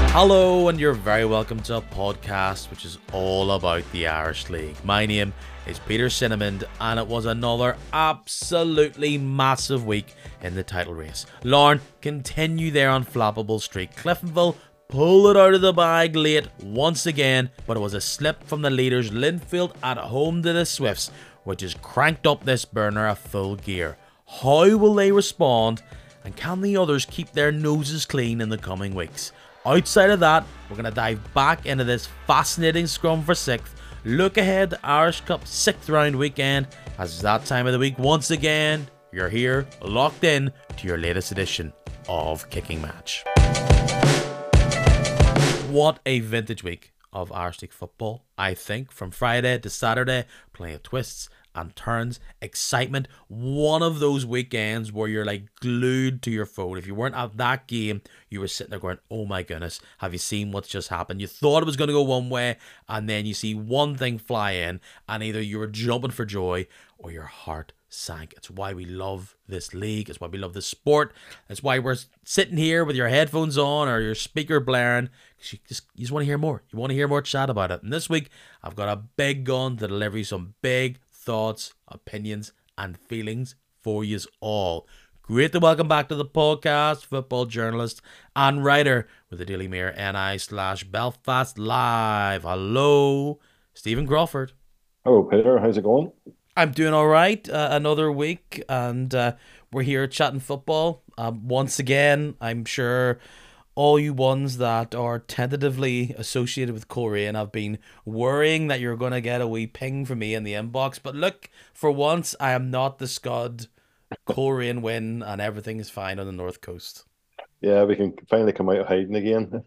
Hello, and you're very welcome to a podcast which is all about the Irish League. My name is Peter Cinnamon, and it was another absolutely massive week in the title race. Larne continue their unflappable streak. Cliftonville pull it out of the bag late once again, but it was a slip from the leaders Linfield at home to the Swifts, which has cranked up this burner a full gear. How will they respond, and can the others keep their noses clean in the coming weeks? Outside of that, we're going to dive back into this fascinating scrum for 6th. Look ahead to Irish Cup 6th round weekend, as it's that time of the week once again. You're here, locked in to your latest edition of Kicking Match. What a vintage week of Irish League football, I think. From Friday to Saturday, plenty of twists and turns, excitement. One of those weekends where you're like glued to your phone. If you weren't at that game, you were sitting there going, oh my goodness, have you seen what's just happened? You thought it was going to go one way, and then you see one thing fly in, and either you were jumping for joy or your heart sank. It's why we love this league. It's why we love this sport. It's why we're sitting here with your headphones on or your speaker blaring, because you just want to hear more. You want to hear more chat about it. And this week, I've got a big gun to deliver you some big thoughts, opinions, and feelings for you all. Great to welcome back to the podcast, football journalist and writer with the Daily Mirror NI/Belfast Live. Hello, Stephen Crawford. Hello, Peter. How's it going? I'm doing all right. Another week, and we're here chatting football. Once again, I'm sure all you ones that are tentatively associated with Coleraine have been worrying that you're going to get a wee ping from me in the inbox. But look, for once, I am not the Scud. Coleraine win, and everything is fine on the North Coast. Yeah, we can finally come out of hiding again.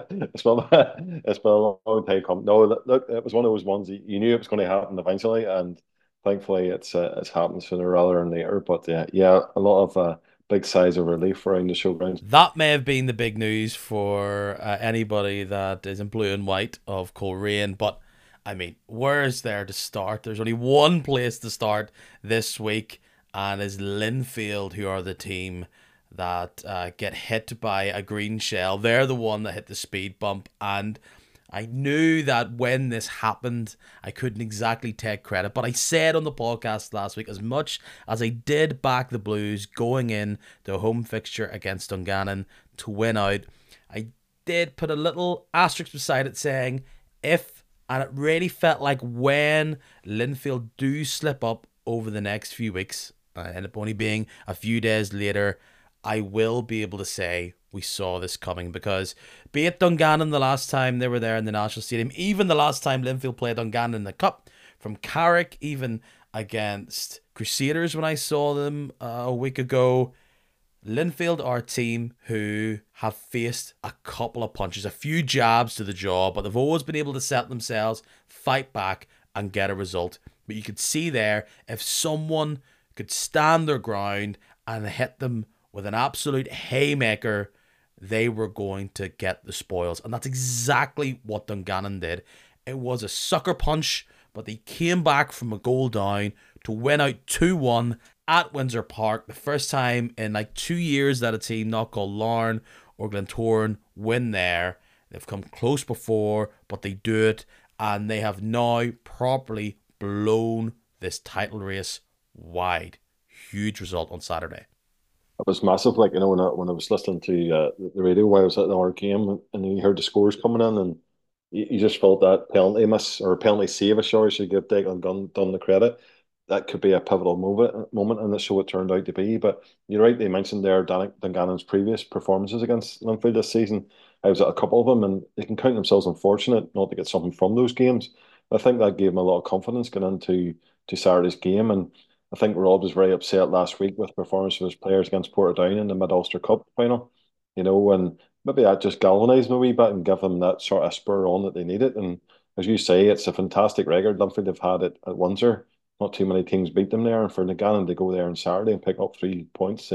It's been a long time coming. No, look, it was one of those ones you knew it was going to happen eventually, and thankfully it's happened sooner rather than later. But yeah, a lot of big sighs of relief around the showground. That may have been the big news for anybody that is in blue and white of Coleraine, but I mean, where is there to start? There's only one place to start this week, and is Linfield, who are the team that get hit by a green shell. They're the one that hit the speed bump, and I knew that when this happened, I couldn't exactly take credit, but I said on the podcast last week, as much as I did back the Blues going in to a home fixture against Dungannon to win out, I did put a little asterisk beside it saying, if, and it really felt like when Linfield do slip up over the next few weeks, end up only being a few days later, I will be able to say we saw this coming, because be it Dungannon the last time they were there in the National Stadium, even the last time Linfield played Dungannon in the Cup, from Carrick, even against Crusaders when I saw them a week ago, Linfield are a team who have faced a couple of punches, a few jabs to the jaw, but they've always been able to set themselves, fight back, and get a result. But you could see there, if someone could stand their ground and hit them with an absolute haymaker, they were going to get the spoils. And that's exactly what Dungannon did. It was a sucker punch, but they came back from a goal down to win out 2-1 at Windsor Park. The first time in like 2 years that a team not called Larne or Glentoran win there. They've come close before, but they do it. And they have now properly blown this title race wide. Huge result on Saturday. It was massive. Like, when I was listening to the radio while I was at our game, and you heard the scores coming in, and you just felt that penalty miss or penalty save, I should give Declan Gunn the credit. That could be a pivotal moment, and that's so it turned out to be. But you're right, they mentioned there Dungannon's previous performances against Linfield this season. I was at a couple of them, and they can count themselves unfortunate not to get something from those games. I think that gave them a lot of confidence going into Saturday's game, and I think Rob was very upset last week with the performance of his players against Portadown in the Mid Ulster Cup final. And maybe that just galvanised them a wee bit and give them that sort of spur on that they needed. And as you say, it's a fantastic record Linfield have had it at Windsor. Not too many teams beat them there, and for Dungannon to go there on Saturday and pick up 3 points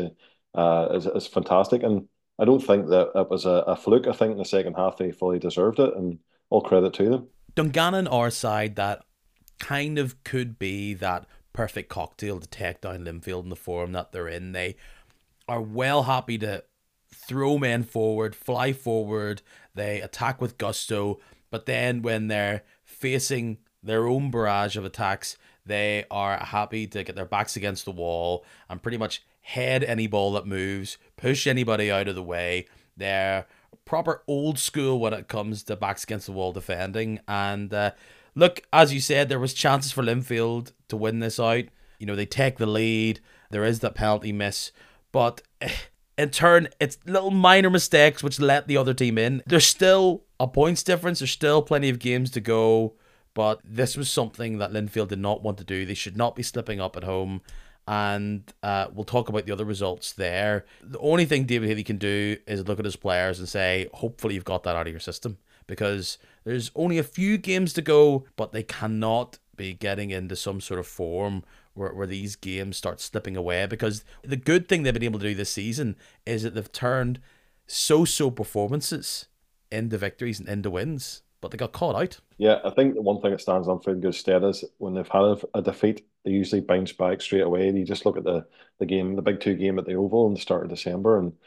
is fantastic. And I don't think that it was a fluke. I think in the second half they fully deserved it, and all credit to them. Dungannon are a side that kind of could be that perfect cocktail to take down Linfield in the form that they're in. They are well happy to throw men forward, fly forward, they attack with gusto, but then when they're facing their own barrage of attacks, they are happy to get their backs against the wall and pretty much head any ball that moves, push anybody out of the way. They're proper old school when it comes to backs against the wall defending. And look, as you said, there was chances for Linfield to win this out. They take the lead. There is that penalty miss, but in turn, it's little minor mistakes which let the other team in. There's still a points difference. There's still plenty of games to go, but this was something that Linfield did not want to do. They should not be slipping up at home. And we'll talk about the other results there. The only thing David Healy can do is look at his players and say, hopefully you've got that out of your system, because there's only a few games to go, but they cannot be getting into some sort of form where these games start slipping away, because the good thing they've been able to do this season is that they've turned so-so performances into victories and into wins, but they got caught out. Yeah, I think the one thing that stands on for good stead is when they've had a defeat, they usually bounce back straight away. And you just look at the game, the big two game at the Oval in the start of December, and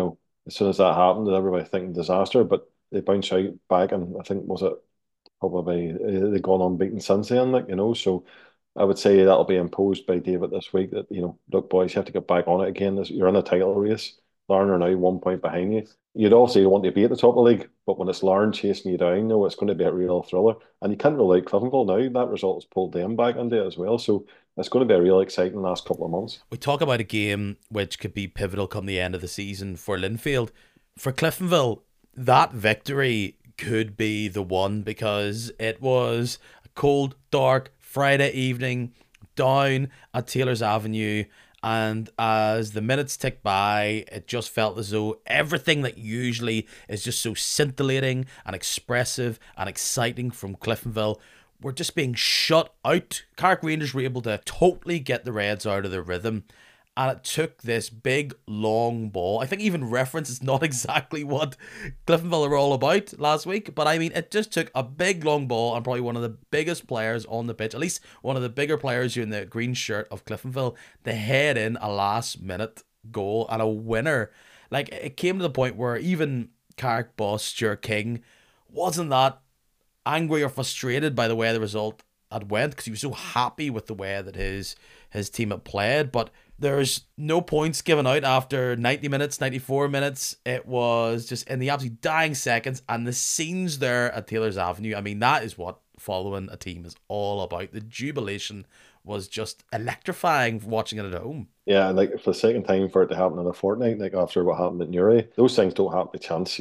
as soon as that happened, everybody thinking disaster, but they bounce out back, and I think was it probably they've gone unbeaten since then, so I would say that'll be imposed by David this week that, look, boys, you have to get back on it again. You're in a title race. Larne are now 1 point behind you. You'd obviously want to be at the top of the league, but when it's Larne chasing you down, it's going to be a real thriller. And you can't rule out Cliftonville now. That result has pulled them back into it as well. So it's going to be a real exciting last couple of months. We talk about a game which could be pivotal come the end of the season for Linfield. For Cliftonville, that victory could be the one, because it was a cold, dark Friday evening down at Taylor's Avenue, and as the minutes ticked by, it just felt as though everything that usually is just so scintillating and expressive and exciting from Cliftonville were just being shut out. Carrick Rangers were able to totally get the Reds out of their rhythm, and it took this big, long ball. I think even reference is not exactly what Cliftonville are all about last week, but I mean, it just took a big, long ball and probably one of the biggest players on the pitch, at least one of the bigger players in the green shirt of Cliftonville, to head in a last-minute goal and a winner. Like, it came to the point where even Carrick boss Stuart King wasn't that angry or frustrated by the way the result had went, because he was so happy with the way that his team had played. But there's no points given out after 90 minutes, 94 minutes. It was just in the absolute dying seconds, and the scenes there at Taylor's Avenue, I mean, that is what following a team is all about. The jubilation was just electrifying watching it at home. Yeah, and like for the second time for it to happen in a fortnight, like after what happened at Newry, those things don't happen by chance.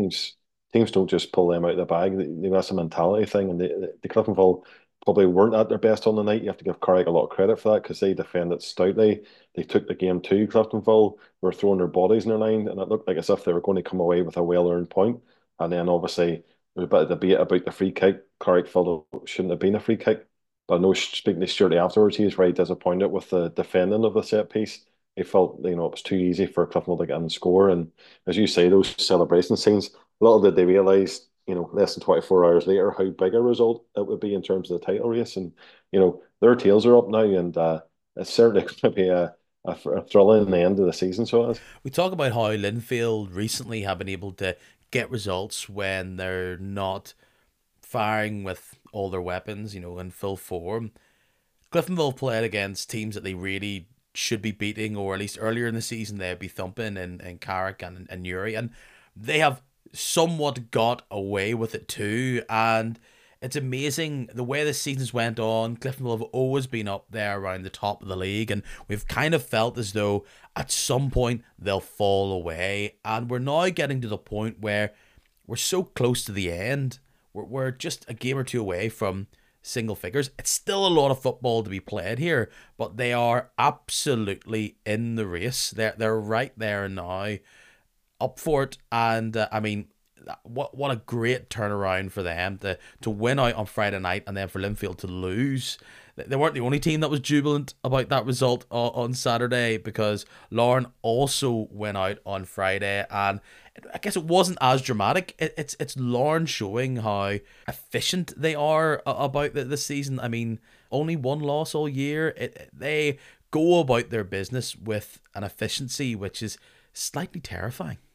Teams don't just pull them out of the bag. That's a mentality thing, and the Cliftonville probably weren't at their best on the night. You have to give Carrick a lot of credit for that, because they defended stoutly. They took the game to Cliftonville, were throwing their bodies in their line, and it looked like as if they were going to come away with a well-earned point. And then obviously there was a bit of debate about the free kick. Carrick felt it shouldn't have been a free kick. But I know, speaking to Stuart afterwards, he was very disappointed with the defending of the set piece. He felt, it was too easy for Cliftonville to get and score. And as you say, those celebration scenes, little did they realise, less than 24 hours later, how big a result it would be in terms of the title race. And, their tails are up now, and it's certainly going to be a thrilling in the end of the season. So it is. We talk about how Linfield recently have been able to get results when they're not firing with all their weapons, in full form. Cliftonville played against teams that they really should be beating, or at least earlier in the season they'd be thumping in Carrick and Newry, and they have somewhat got away with it too. And it's amazing the way the seasons went on. Cliftonville have always been up there around the top of the league, and we've kind of felt as though at some point they'll fall away, and we're now getting to the point where we're so close to the end. We're just a game or two away from single figures. It's still a lot of football to be played here, but they are absolutely in the race. They're right there now, up for it. And I mean, what a great turnaround for them to win out on Friday night, and then for Linfield to lose. They weren't the only team that was jubilant about that result on Saturday, because Larne also went out on Friday, and I guess it wasn't as dramatic. It's Larne showing how efficient they are about this season. I mean, only one loss all year. They go about their business with an efficiency which is slightly terrifying.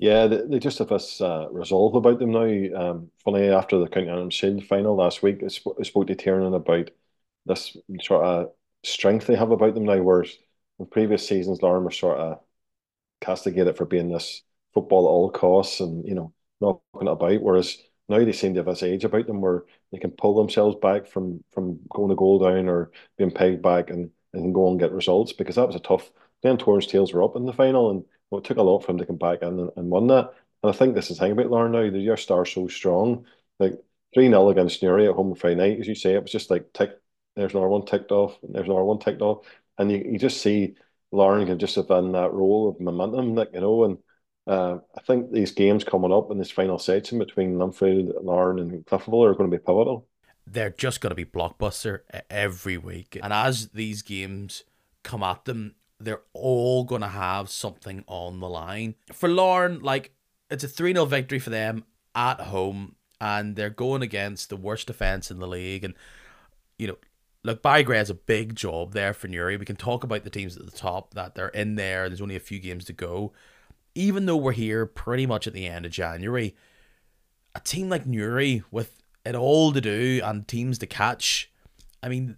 Yeah, they just have this resolve about them now. Funny, after the County Antrim Shield final last week, I spoke to Tiernan about this sort of strength they have about them now, whereas in previous seasons, Lauren were sort of castigated for being this football at all costs and knocking it about. Whereas now they seem to have this age about them where they can pull themselves back from going to goal down or being pegged back and can go and get results because that was a tough. Then Torrance Tales were up in the final and well, it took a lot for them to come back in and win that. And I think this is the thing about Lauren now. Your star so strong. Like 3-0 against Newry at home on Friday night, as you say, it was just like tick, there's another one ticked off, and there's another one ticked off. And you just see Lauren can just have in that role of momentum, like and I think these games coming up in this final section between Linfield, Lauren, and Cliftonville are going to be pivotal. They're just going to be blockbuster every week. And as these games come at them, they're all going to have something on the line. For Lauren, like, it's a 3-0 victory for them at home, and they're going against the worst defence in the league. And, look, Barry Gray has a big job there for Newry. We can talk about the teams at the top that they're in there. There's only a few games to go. Even though we're here pretty much at the end of January, a team like Newry with it all to do and teams to catch, I mean,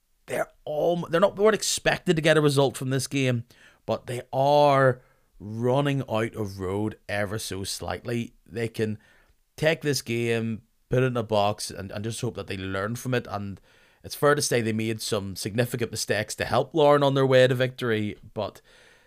they weren't expected to get a result from this game, but they are running out of road ever so slightly. They can take this game, put it in a box, and just hope that they learn from it. And it's fair to say they made some significant mistakes to help Lauren on their way to victory, but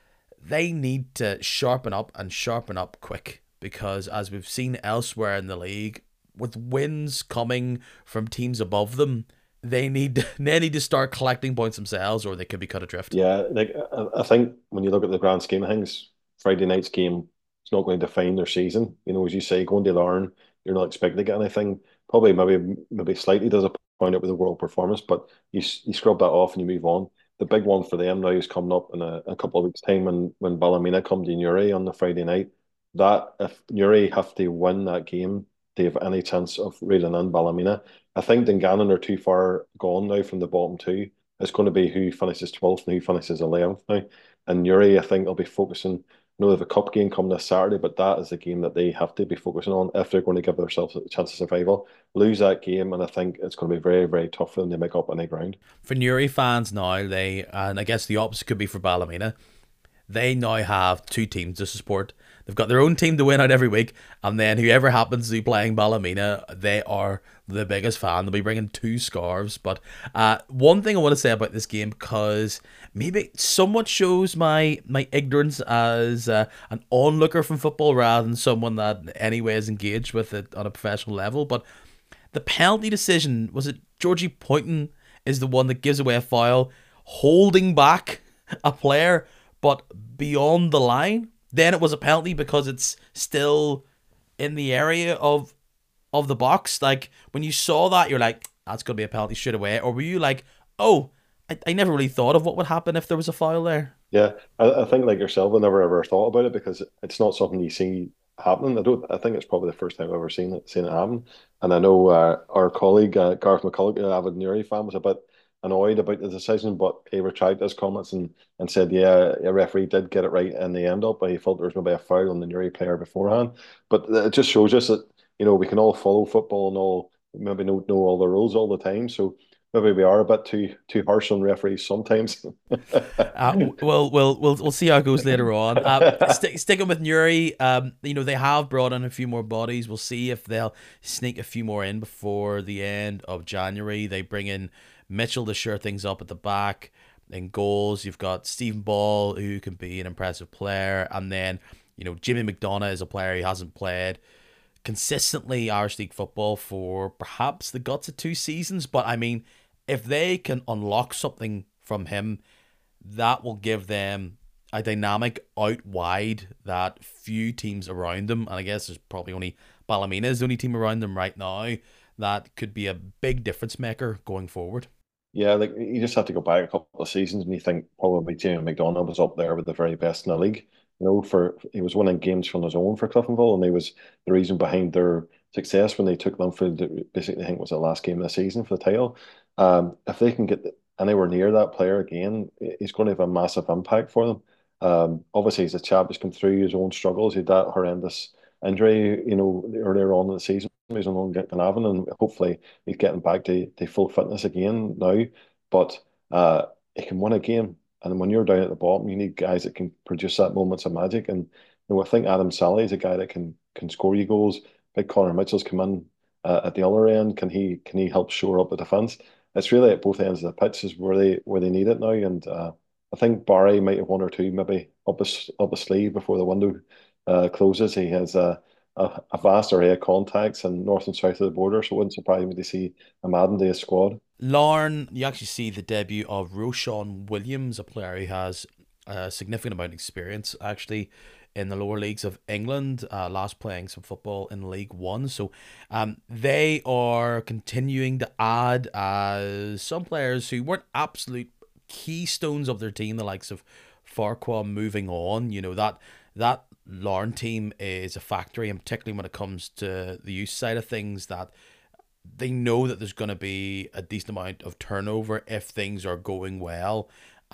they need to sharpen up and sharpen up quick because, as we've seen elsewhere in the league, with wins coming from teams above them, they need to start collecting points themselves, or they could be cut adrift. Yeah, like I think when you look at the grand scheme of things, Friday night's game is not going to define their season. As you say, going to Larne, you're not expecting to get anything. Probably maybe slightly disappointed with the world performance, but you scrub that off and you move on. The big one for them now is coming up in a couple of weeks' time when Ballymena come to Newry on the Friday night. That if Newry have to win that game to have any chance of reeling in Ballymena, I think Dungannon are too far gone now from the bottom two. It's going to be who finishes 12th and who finishes 11th now. And Newry, I think, will be focusing. I know they have a cup game coming this Saturday, but that is the game that they have to be focusing on if they're going to give themselves a chance of survival. Lose that game, and I think it's going to be very, very tough for them to make up any ground. For Newry fans now, and I guess the opposite could be for Ballymena, they now have two teams to support. They've got their own team to win out every week, and then whoever happens to be playing Ballymena, they are the biggest fan. They'll be bringing two scarves. But one thing I want to say about this game, because maybe it somewhat shows my ignorance as an onlooker from football rather than someone that anyway is engaged with it on a professional level, but the penalty decision, was it Georgie Poynton is the one that gives away a foul, holding back a player but beyond the line, then it was a penalty because it's still in the area of the box. Like, when you saw that, you're like, that's going to be a penalty straight away. Or were you like, oh, I never really thought of what would happen if there was a foul there? Yeah, I think like yourself, I never ever thought about it because it's not something you see happening. I don't. I think it's probably the first time I've ever seen it happen. And I know our colleague Gareth McCulloch, avid Newry fan, was a bit annoyed about the decision, but he retracted his comments and said, yeah, a referee did get it right in the end up, but he felt there was maybe a foul on the Newry player beforehand. But it just shows us that we can all follow football and all maybe know all the rules all the time. So maybe we are a bit too harsh on referees sometimes. We'll see how it goes later on. Sticking with Newry, they have brought in a few more bodies. We'll see if they'll sneak a few more in before the end of January. They bring in Mitchell to shore things up at the back. In goals, you've got Stephen Ball, who can be an impressive player, and then Jimmy McDonough is a player who hasn't played consistently Irish League football for perhaps the guts of 2 seasons, but I mean, if they can unlock something from him, that will give them a dynamic out wide that few teams around them, and I guess there's probably only Ballymena is the only team around them right now, that could be a big difference maker going forward. Yeah, like you just have to go back a couple of seasons and you think probably Jamie McDonough was up there with the very best in the league. For he was winning games from his own for Cliftonville, and he was the reason behind their success when they took Linfield. Basically, I think it was the last game of the season for the title. If they can get anywhere near that player again, he's going to have a massive impact for them. Obviously, he's a chap who's come through his own struggles. He had that horrendous injury, earlier on in the season. He's on Glenavon, and hopefully he's getting back to full fitness again now. But he can win a game, and when you're down at the bottom, you need guys that can produce that moments of magic. And I think Adam Sally is a guy that can score you goals. Big Connor Mitchell's come in at the other end. Can he help shore up the defence? It's really at both ends of the pitch is where they need it now, and I think Barry might have one or two maybe up his sleeve before the window closes. He has a vast array of contacts in north and south of the border, so it wouldn't surprise me to see a Madden Day squad. Larne, you actually see the debut of Roshan Williams, a player who has a significant amount of experience actually in the lower leagues of England, last playing some football in League One. So they are continuing to add some players who weren't absolute keystones of their team, the likes of Farquhar moving on. That Larne team is a factory, and particularly when it comes to the youth side of things, that they know that there's going to be a decent amount of turnover if things are going well.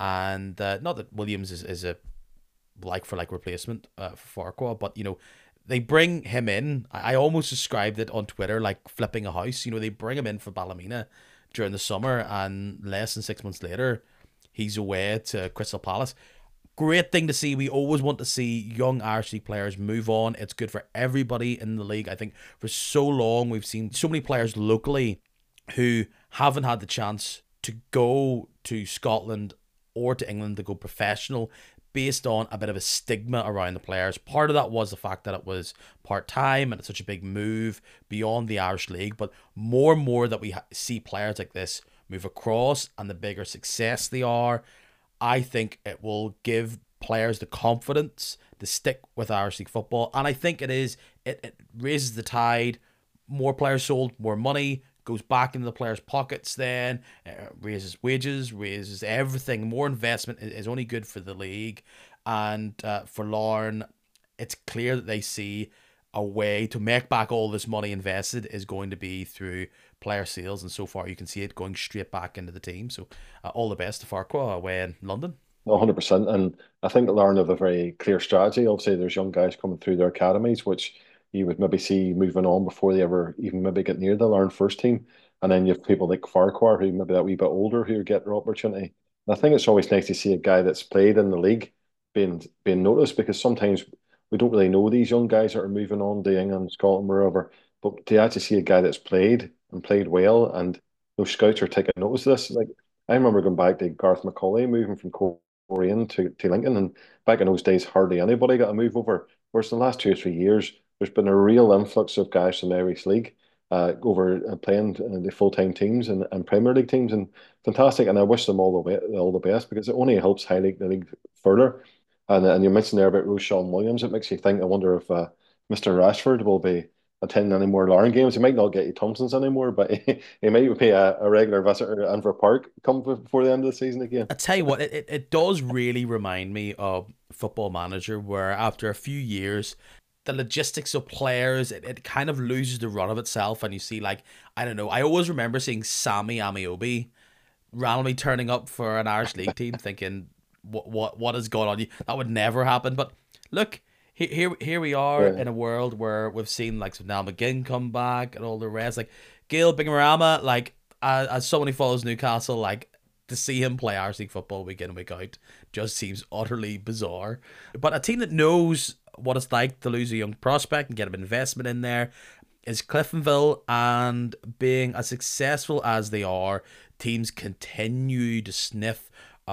And not that Williams is a like for like replacement for Farquhar, but they bring him in. I almost described it on Twitter like flipping a house. They bring him in for Ballymena during the summer, and less than 6 months later, he's away to Crystal Palace. Great thing to see. We always want to see young Irish League players move on. It's good for everybody in the league. I think for so long we've seen so many players locally who haven't had the chance to go to Scotland or to England to go professional based on a bit of a stigma around the players. Part of that was the fact that it was part-time and it's such a big move beyond the Irish League, but more and more that we see players like this move across, and the bigger success they are, I think it will give players the confidence to stick with Irish League football. And I think it raises the tide. More players sold, more money goes back into the players' pockets then, raises wages, raises everything. More investment is only good for the league. And for Larne, it's clear that they see a way to make back all this money invested is going to be through player sales, and so far you can see it going straight back into the team. So all the best to Farquhar away in London. 100%. And I think Larne have a very clear strategy. Obviously, there's young guys coming through their academies, which you would maybe see moving on before they ever even maybe get near the Larne first team. And then you have people like Farquhar, who maybe that wee bit older, who get their opportunity. And I think it's always nice to see a guy that's played in the league being noticed, because sometimes we don't really know these young guys that are moving on to England, Scotland, wherever. But to actually see a guy that's played and played well, and those scouts are taking notice of this. Like, I remember going back to Garth McCauley moving from Korean to Lincoln, and back in those days, hardly anybody got a move over. Whereas in the last 2 or 3 years, there's been a real influx of guys from the Irish League over playing the full-time teams and Premier League teams, and fantastic. And I wish them all the best, because it only helps highlight the league further. And you mentioned there about Roshan Williams. It makes you think. I wonder if Mr. Rashford will be attending any more Larne games. He might not get you Thompsons anymore, but he might be a regular visitor at Anfield Park come before the end of the season again. I tell you what, it does really remind me of Football Manager, where after a few years, the logistics of players, it kind of loses the run of itself, and you see, like, I don't know, I always remember seeing Sammy Amiobi randomly turning up for an Irish League team, thinking, what has gone on? That would never happen. But look, here we are in a world where we've seen like Niall McGinn come back and all the rest. Like Gail Bingarama, like as someone who follows Newcastle, like to see him play Irish League football week in and week out just seems utterly bizarre. But a team that knows what it's like to lose a young prospect and get an investment in there is Cliftonville, and being as successful as they are, teams continue to sniff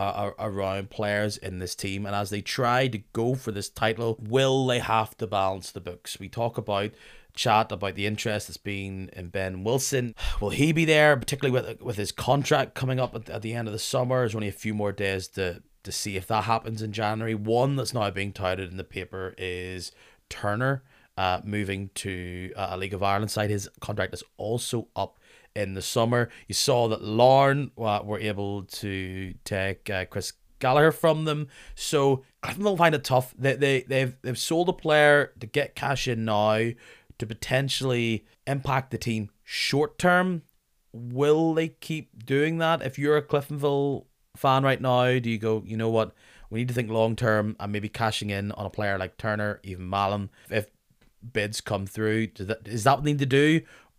around players in this team, and as they try to go for this title, will they have to balance the books? We talk about chat about the interest that's been in Ben Wilson. Will he be there, particularly with his contract coming up at the end of the summer? There's only a few more days to see if that happens in January. One that's now being touted in the paper is Turner moving to a League of Ireland side. His contract is also up in the summer. You saw that Larne were able to take Chris Gallagher from them, so I think they'll find it tough. They've sold a player to get cash in now to potentially impact the team short term. Will they keep doing that? If you're a Cliftonville fan right now, do you go, you know what, We need to think long term and maybe cashing in on a player like Turner, even Mallon, if bids come through. Is that what we need to do?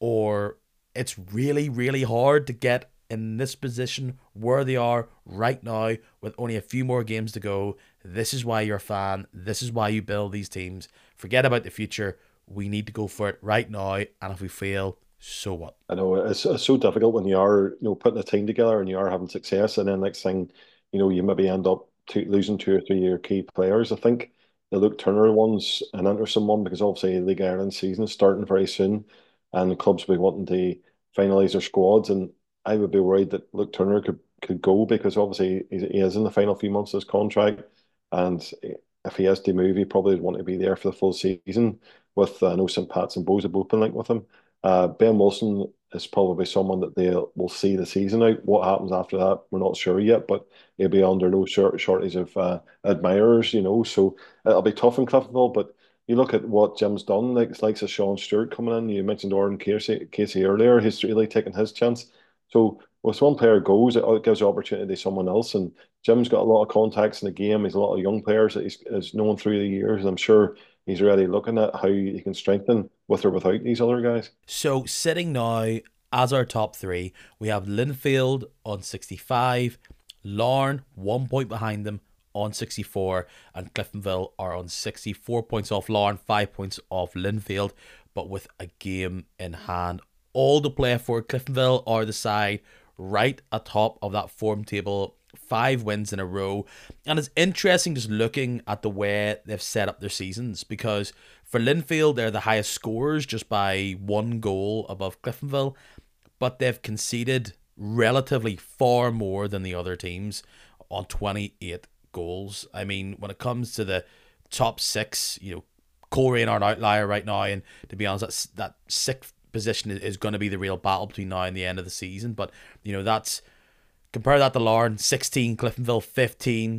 Or it's really, really hard to get in this position where they are right now with only a few more games to go. This is why you're a fan. This is why you build these teams. Forget about the future. We need to go for it right now. And if we fail, so what? I know it's so difficult when you are, putting a team together and you are having success, and then next thing, you maybe end up losing 2 or 3 of your key players. I think the Luke Turner one's an interesting one because obviously the League of Ireland season is starting very soon, and the clubs will be wanting to finalise their squads, and I would be worried that Luke Turner could go because obviously he is in the final few months of his contract, and if he has to move, he probably would want to be there for the full season. With I know St Pat's and Bows have both been linked with him. Ben Wilson is probably someone that they will see the season out. What happens after that, we're not sure yet, but he'll be under no shortage of admirers, so it'll be tough in Cliftonville. But you look at what Jim's done, like it's likes of Sean Stewart coming in. You mentioned Oran Casey earlier. He's really taken his chance. So if one player goes, it gives the opportunity to someone else. And Jim's got a lot of contacts in the game. He's a lot of young players that he's known through the years. And I'm sure he's already looking at how he can strengthen with or without these other guys. So sitting now as our top three, we have Linfield on 65, Larne 1 point behind them on 64, and Cliftonville are on 64 points off Larne, 5 points off Linfield, but with a game in hand. All to play for. Cliftonville are the side right atop of that form table, 5 wins in a row. And it's interesting just looking at the way they've set up their seasons, because for Linfield, they're the highest scorers just by 1 goal above Cliftonville, but they've conceded relatively far more than the other teams on 28 goals. I mean, when it comes to the top 6, Coleraine are an outlier right now, and to be honest, that 6th position is going to be the real battle between now and the end of the season. But that's, compare that to Larne 16, Cliftonville 15.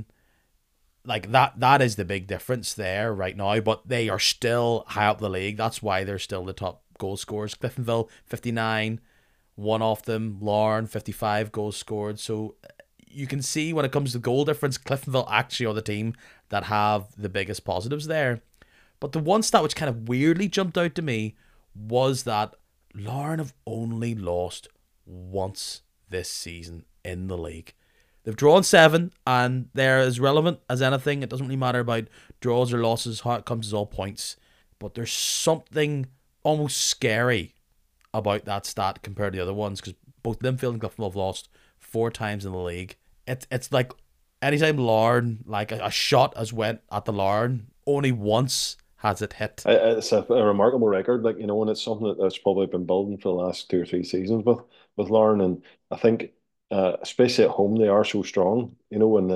Like that is the big difference there right now, but they are still high up the league. That's why they're still the top goal scorers. Cliftonville 59, 1 off them. Larne 55 goals scored. So you can see when it comes to goal difference, Cliftonville actually are the team that have the biggest positives there. But the one stat which kind of weirdly jumped out to me was that Larne have only lost once this season in the league. They've drawn 7, and they're as relevant as anything. It doesn't really matter about draws or losses. How it comes is all points. But there's something almost scary about that stat compared to the other ones, because both Linfield and Cliftonville have lost 4 times in the league. It's like anytime Larne, like a shot has went at the Larne, only once has it hit. It's a remarkable record, and it's something that's probably been building for the last 2 or 3 seasons with Larne. And I think, especially at home, they are so strong. And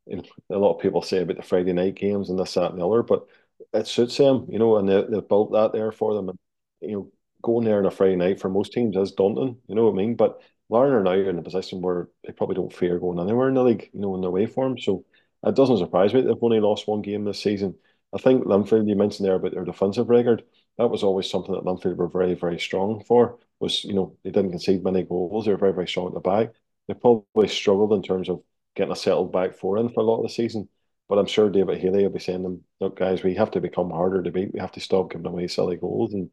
a lot of people say about the Friday night games and this, that, and the other, but it suits them. And they've built that there for them. And going there on a Friday night for most teams is daunting. You know what I mean? But Larne are now in a position where they probably don't fear going anywhere in the league. In their way form. So it doesn't surprise me they've only lost 1 game this season. I think Linfield, you mentioned there about their defensive record. That was always something that Linfield were very, very strong for. Was they didn't concede many goals. They were very, very strong at the back. They probably struggled in terms of getting a settled back four in for a lot of the season. But I'm sure David Haley will be saying to them, look, guys, we have to become harder to beat. We have to stop giving away silly goals. And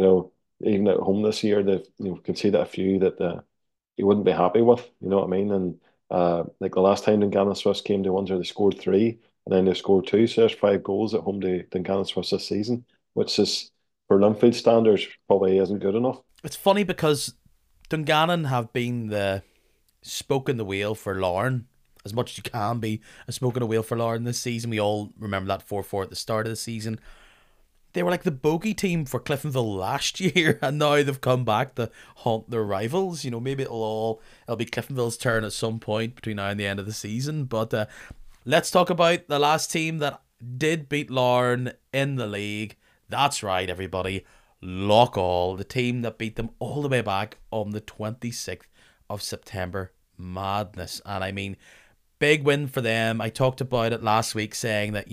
even at home this year, they've conceded a few that you wouldn't be happy with. You know what I mean? And like the last time Dungannon Swifts came to ones where they scored 3 and then they scored 2, so there's 5 goals at home to Dungannon Swifts this season, which is for Linfield standards probably isn't good enough. It's funny because Dungannon have been the spoke in the wheel for Larne, as much as you can be a spoke in the wheel for Larne this season. We all remember that 4-4 at the start of the season. They were like the bogey team for Cliftonville last year, and now they've come back to haunt their rivals. Maybe it'll be Cliftonville's turn at some point between now and the end of the season. But let's talk about the last team that did beat Larne in the league. That's right, everybody. Loughgall, the team that beat them all the way back on the 26th of September. Madness. And I mean, big win for them. I talked about it last week saying that,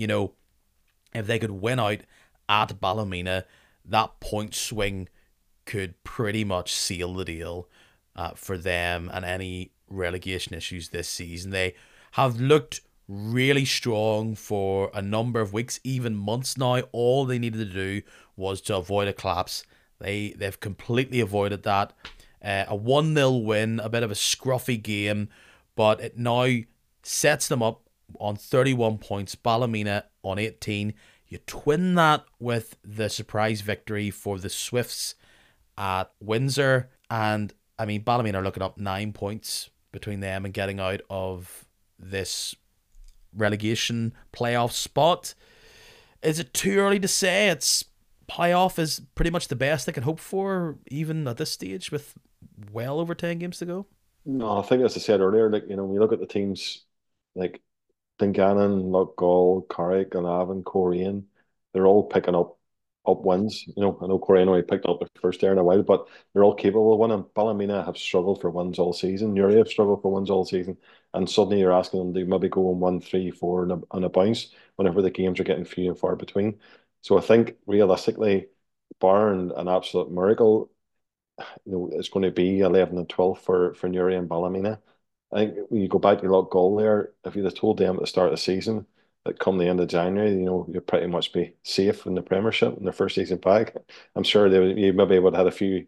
if they could win out at Ballymena, that point swing could pretty much seal the deal for them and any relegation issues this season. They have looked really strong for a number of weeks, even months now. All they needed to do was to avoid a collapse. They've completely avoided that. A 1-0 win, a bit of a scruffy game, but it now sets them up on 31 points, Ballymena on 18. You twin that with the surprise victory for the Swifts at Windsor, and I mean, Ballymena are looking up 9 points between them and getting out of this relegation playoff spot. Is it too early to say? It's playoff is pretty much the best they can hope for, even at this stage with well over 10 games to go. No, I think as I said earlier, like when you look at the teams like Dungannon, Loughgall, Carrick, Glenavon, Coleraine, they're all picking up wins. I know Coleraine only picked up the first there in a while, but they're all capable of winning. Ballymena have struggled for wins all season. Newry have struggled for wins all season, and suddenly you're asking them to maybe go on 1, 3, 4 on a bounce whenever the games are getting few and far between. So I think realistically, barring an absolute miracle, it's going to be 11 and 12 for Newry and Ballymena. I think when you go back to look goal there, if you'd have told them at the start of the season that come the end of January, you'd pretty much be safe in the Premiership in their first season back. I'm sure you maybe would have had a few.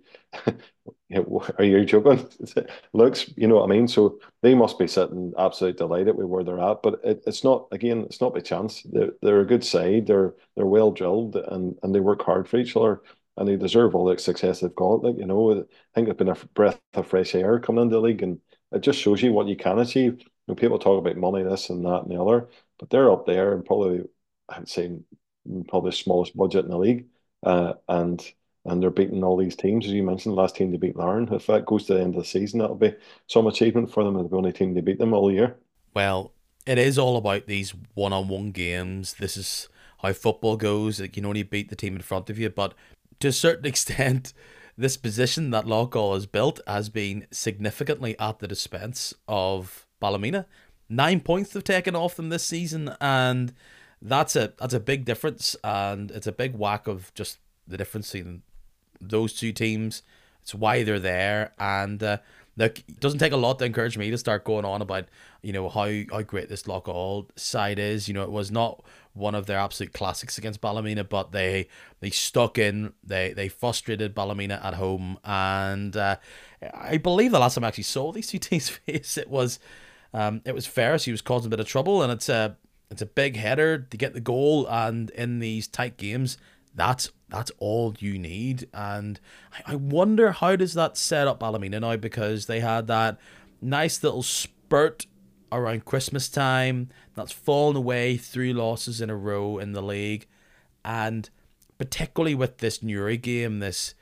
Are you joking? Looks, you know what I mean. So they must be sitting absolutely delighted with where they're at. But it's not, again, it's not by chance. They're a good side. They're well drilled and they work hard for each other. And they deserve all the success they've got. I think it's been a breath of fresh air coming into the league, and it just shows you what you can achieve. People talk about money, this and that and the other, but they're up there and probably, I'd say, probably the smallest budget in the league. And they're beating all these teams. As you mentioned, the last team to beat Larne. If that goes to the end of the season, that'll be some achievement for them. They're the only team to beat them all year. Well, it is all about these one-on-one games. This is how football goes. You can only beat the team in front of you, but to a certain extent, this position that Loughgall has built has been significantly at the expense of Ballymena. 9 points they've taken off them this season, and that's a big difference, and it's a big whack of just the difference in those two teams. It's why they're there, and look, it doesn't take a lot to encourage me to start going on about how great this Loughgall side is. It was not one of their absolute classics against Ballymena, but they stuck in. They frustrated Ballymena at home, and I believe the last time I actually saw these two teams face, it was Ferris who was causing a bit of trouble, and it's a big header to get the goal, and in these tight games, that's all you need. And I wonder, how does that set up Ballymena now, because they had that nice little spurt around Christmas time that's fallen away, 3 losses in a row in the league, and particularly with this Newry game, it's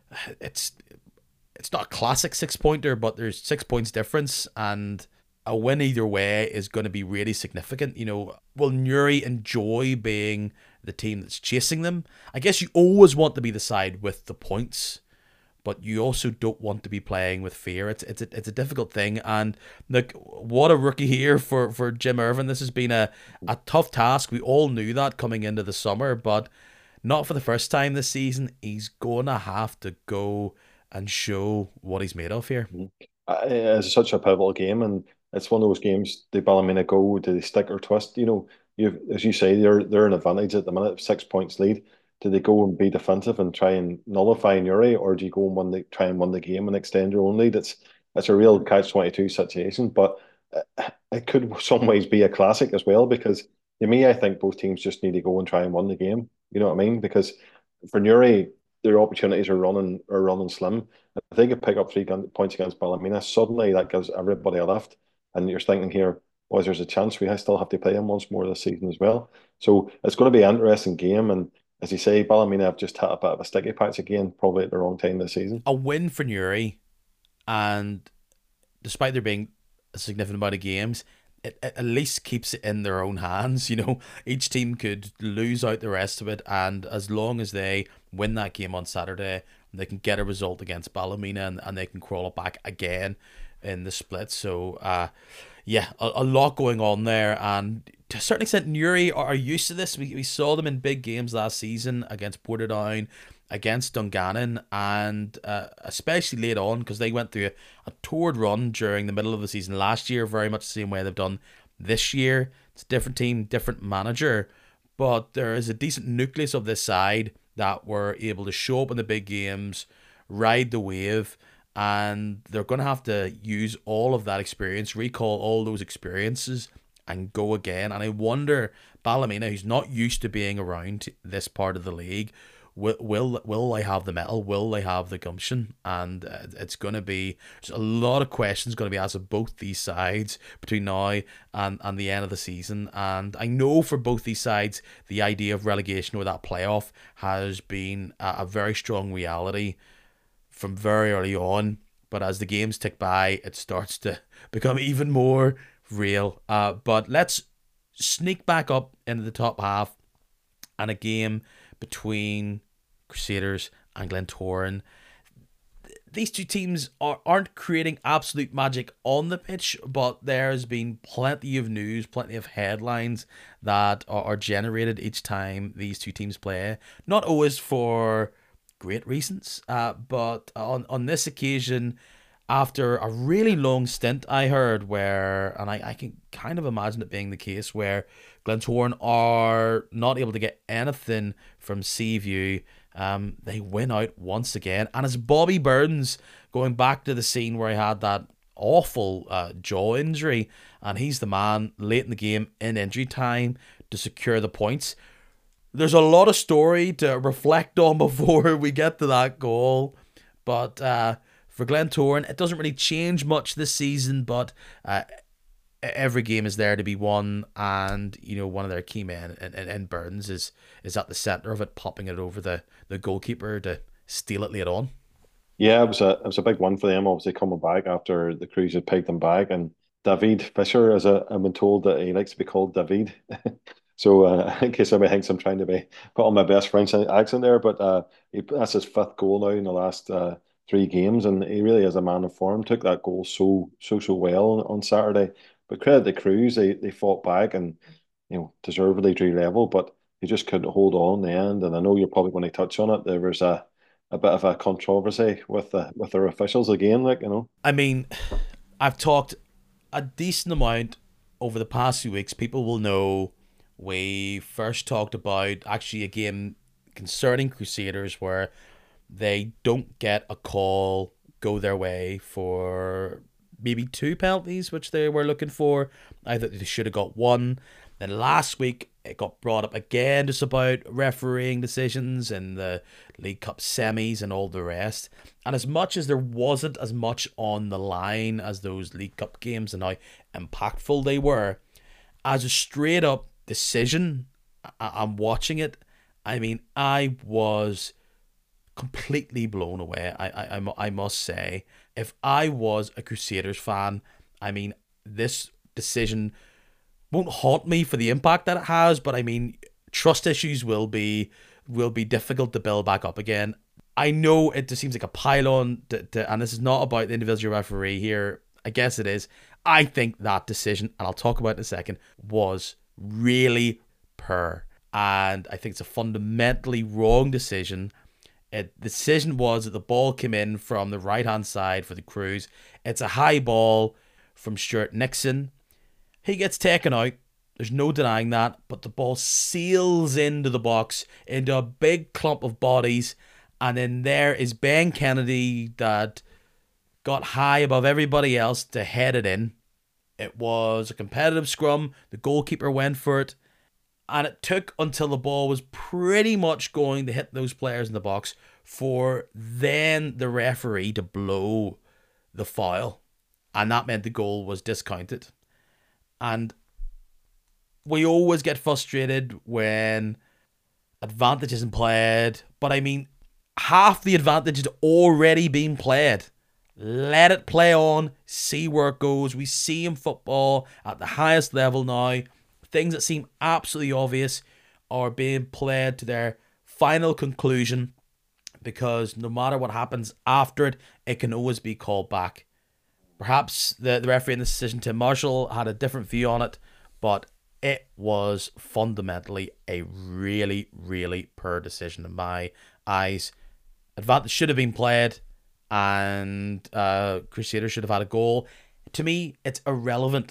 not a classic 6-pointer, but there's 6 points difference, and a win either way is going to be really significant. Will Newry enjoy being the team that's chasing them? I guess you always want to be the side with the points, but you also don't want to be playing with fear. It's a difficult thing, and look, what a rookie here for Jim Irvine. This has been a tough task. We all knew that coming into the summer, but not for the first time this season. He's going to have to go and show what he's made of here. It's such a pivotal game, and it's one of those games. Do Ballymena go? Do they stick or twist? As you say, they're an advantage at the minute, 6 points lead. Do they go and be defensive and try and nullify Newry, or do you go and try and win the game and extend your own lead? It's a real catch-22 situation, but it could in some ways be a classic as well, because to me, I think both teams just need to go and try and win the game. You know what I mean? Because for Newry, their opportunities are running slim. If they could pick up 3 points against Ballymena, suddenly that gives everybody a lift. And you're thinking here, boys, there's a chance we still have to play them once more this season as well. So it's going to be an interesting game. And as you say, Ballymena have just hit a bit of a sticky patch again, probably at the wrong time this season. A win for Newry, and despite there being a significant amount of games, it at least keeps it in their own hands. Each team could lose out the rest of it, and as long as they win that game on Saturday, they can get a result against Ballymena, and they can crawl it back again in the split. So yeah, a lot going on there, and to a certain extent Newry are used to this. We saw them in big games last season against Portadown, against Dungannon, and especially late on, because they went through a torrid run during the middle of the season last year, very much the same way they've done this year. It's a different team, different manager, but there is a decent nucleus of this side that were able to show up in the big games, ride the wave, and they're going to have to use all of that experience, recall all those experiences, and go again. And I wonder, Ballymena, who's not used to being around this part of the league, will they have the mettle? Will they have the gumption? And it's going to be, there's a lot of questions going to be asked of both these sides between now and the end of the season. And I know for both these sides, the idea of relegation or that playoff has been a very strong reality from very early on. But as the games tick by, it starts to become even more real. But let's sneak back up into the top half and a game between Crusaders and Glentoran. These two teams aren't creating absolute magic on the pitch, but there's been plenty of news, plenty of headlines that are generated each time these two teams play. Not always for great reasons, but on this occasion, after a really long stint, I heard where, and I can kind of imagine it being the case, where Glentoran are not able to get anything from Seaview. They win out once again. And it's Bobby Burns going back to the scene where he had that awful jaw injury. And he's the man late in the game in injury time to secure the points. There's a lot of story to reflect on before we get to that goal. But for Glentoran, it doesn't really change much this season, but every game is there to be won, and one of their key men in Burns is at the centre of it, popping it over the goalkeeper to steal it late on. Yeah, it was a big one for them, obviously coming back after the Cruise had pegged them back. And David Fisher, I've been told that he likes to be called David. So in case somebody thinks I'm trying to put on my best French accent there, but that's his fifth goal now in the last three games, and he really is a man of form. Took that goal so well on Saturday. But credit the Cruise, they fought back and deservedly drew level, but they just couldn't hold on in the end. And I know you're probably going to touch on it. There was a bit of a controversy with their officials again, I mean, I've talked a decent amount over the past few weeks. People will know we first talked about actually a game concerning Crusaders where they don't get a call go their way for maybe two penalties, which they were looking for. I thought they should have got one. Then last week, it got brought up again just about refereeing decisions and the League Cup semis and all the rest. And as much as there wasn't as much on the line as those League Cup games and how impactful they were, as a straight up decision, I'm watching it. I mean, I was completely blown away. I must say, if I was a Crusaders fan, I mean, this decision won't haunt me for the impact that it has, but I mean, trust issues will be difficult to build back up again. I know it just seems like a pile-on, and this is not about the individual referee here. I guess it is. I think that decision, and I'll talk about it in a second, was really poor. And I think it's a fundamentally wrong decision. The decision was that the ball came in from the right-hand side for the Cruise. It's a high ball from Stuart Nixon. He gets taken out. There's no denying that. But the ball sails into the box, into a big clump of bodies. And then there is Ben Kennedy that got high above everybody else to head it in. It was a competitive scrum. The goalkeeper went for it. And it took until the ball was pretty much going to hit those players in the box for then the referee to blow the foul. And that meant the goal was discounted. And we always get frustrated when advantage isn't played. But I mean, half the advantage has already been played. Let it play on. See where it goes. We see in football at the highest level now. Things that seem absolutely obvious are being played to their final conclusion, because no matter what happens after it, it can always be called back. Perhaps the referee in this decision, Tim Marshall, had a different view on it, but it was fundamentally a really, really poor decision in my eyes. Advantage should have been played, and Crusaders should have had a goal. To me, it's irrelevant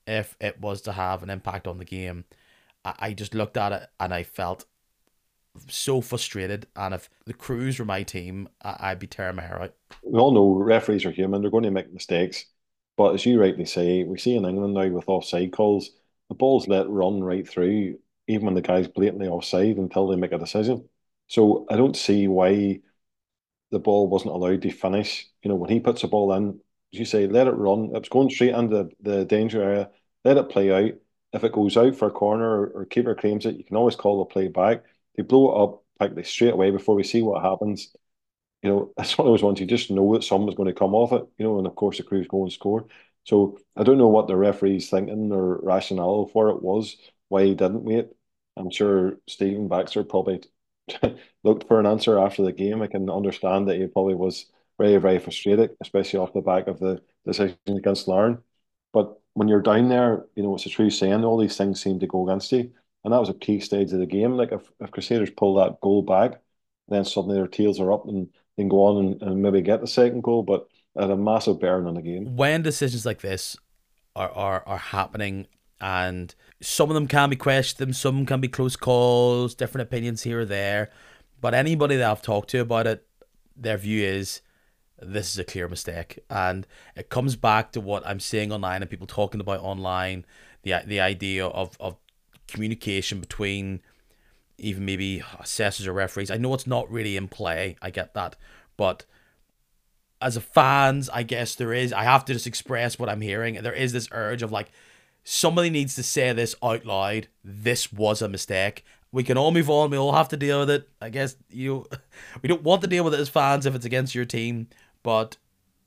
if it was to have an impact on the game. I just looked at it and I felt so frustrated. And if the Crews were my team, I'd be tearing my hair out. We all know referees are human, they're going to make mistakes. But as you rightly say, we see in England now with offside calls, the ball's let run right through, even when the guy's blatantly offside until they make a decision. So I don't see why the ball wasn't allowed to finish. When he puts the ball in, as you say, let it run. It's going straight into the danger area. Let it play out. If it goes out for a corner or keeper claims it, you can always call the play back. They blow it up practically straight away before we see what happens. That's one of those ones you just know that someone's going to come off it, and of course the Crews go and score. So I don't know what the referee's thinking or rationale for it was, why he didn't wait. I'm sure Stephen Baxter probably looked for an answer after the game. I can understand that he probably was very, very frustrated, especially off the back of the decision against Larne. But when you're down there, it's a true saying, all these things seem to go against you. And that was a key stage of the game. Like if Crusaders pull that goal back, then suddenly their tails are up and they can go on and maybe get the second goal, but it had a massive bearing on the game. When decisions like this are happening, and some of them can be questioned, some can be close calls, different opinions here or there, but anybody that I've talked to about it, their view is this is a clear mistake. And it comes back to what I'm seeing online and people talking about online, the idea of communication between even maybe assessors or referees. I know it's not really in play, I get that, but as a fans, I guess I have to just express what I'm hearing. There is this urge of like, somebody needs to say this out loud. This was a mistake. We can all move on. We all have to deal with it. I guess we don't want to deal with it as fans if it's against your team, but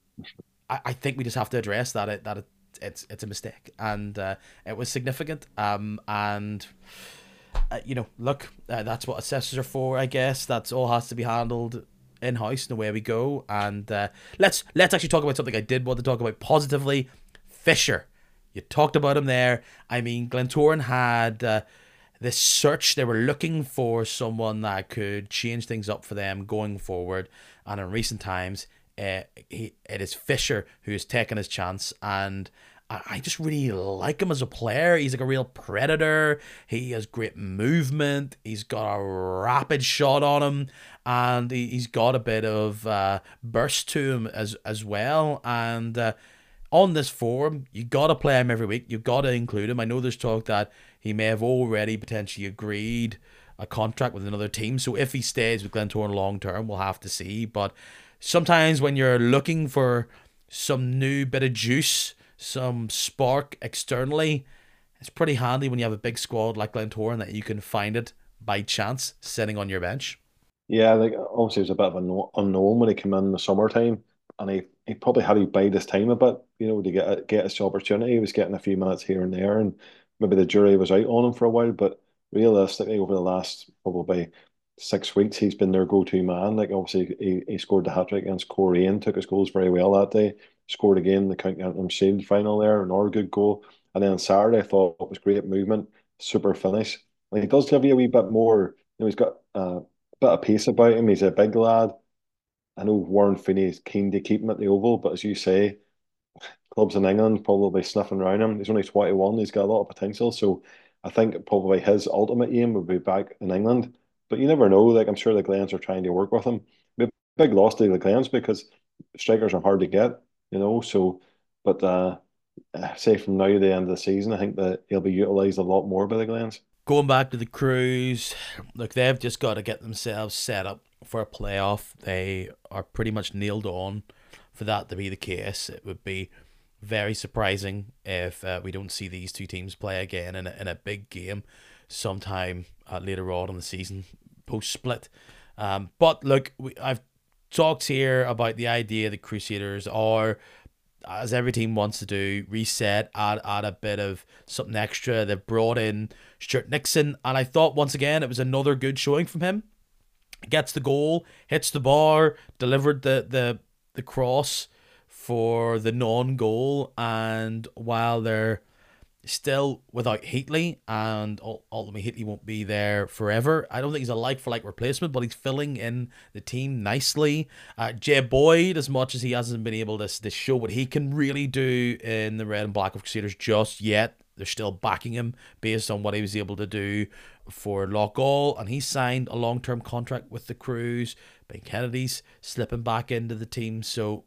I think we just have to address that it's a mistake, and it was significant. Look, that's what assessors are for. I guess that's all has to be handled in house, and away we go. And let's actually talk about something I did want to talk about positively. Fisher, you talked about him there. I mean, Glentoran had this search. They were looking for someone that could change things up for them going forward. And in recent times, it is Fisher who has taken his chance, and I just really like him as a player. He's like a real predator. He has great movement. He's got a rapid shot on him, and he's got a bit of burst to him as well. And on this form, you got to play him every week. You got to include him. I know there's talk that he may have already potentially agreed a contract with another team. So if he stays with Glentoran long term, we'll have to see. But sometimes when you're looking for some new bit of juice, some spark externally, it's pretty handy when you have a big squad like Glentoran that you can find it by chance sitting on your bench. Yeah, like obviously it was a bit of an unknown when he came in the summertime, and he probably had to bide his time a bit, to get his opportunity. He was getting a few minutes here and there, and maybe the jury was out on him for a while. But realistically, over the last probably 6 weeks, he's been their go-to man. Like obviously, he scored the hat trick against Coleraine, took his goals very well that day. Scored again in the County Antrim Shield final there, another good goal. And then on Saturday, I thought it was great movement, super finish. Like he does give you a wee bit more. He's got bit of pace about him. He's a big lad. I know Warren Finney is keen to keep him at the Oval, but as you say, clubs in England probably sniffing around him. He's only 21. He's got a lot of potential. So I think probably his ultimate aim would be back in England. But you never know. Like I'm sure the Glens are trying to work with him. Be big loss to the Glens because strikers are hard to get. So, but say from now to the end of the season, I think that he'll be utilised a lot more by the Glens. Going back to the Crews, look, they've just got to get themselves set up for a playoff. They are pretty much nailed on for that to be the case. It would be very surprising if we don't see these two teams play again in a big game sometime later on in the season, post-split. But look, I've talked here about the idea that Crusaders are, as every team wants to do, reset, add a bit of something extra. They've brought in Stuart Nixon, and I thought once again it was another good showing from him. Gets the goal, hits the bar, delivered the cross for the non-goal, and while they're still without Heatley, and ultimately Heatley won't be there forever. I don't think he's a like-for-like replacement, but he's filling in the team nicely. Jay Boyd, as much as he hasn't been able to show what he can really do in the red and black of Crusaders just yet, they're still backing him based on what he was able to do for Loughgall, and he signed a long-term contract with the Crews. Ben Kennedy's slipping back into the team, so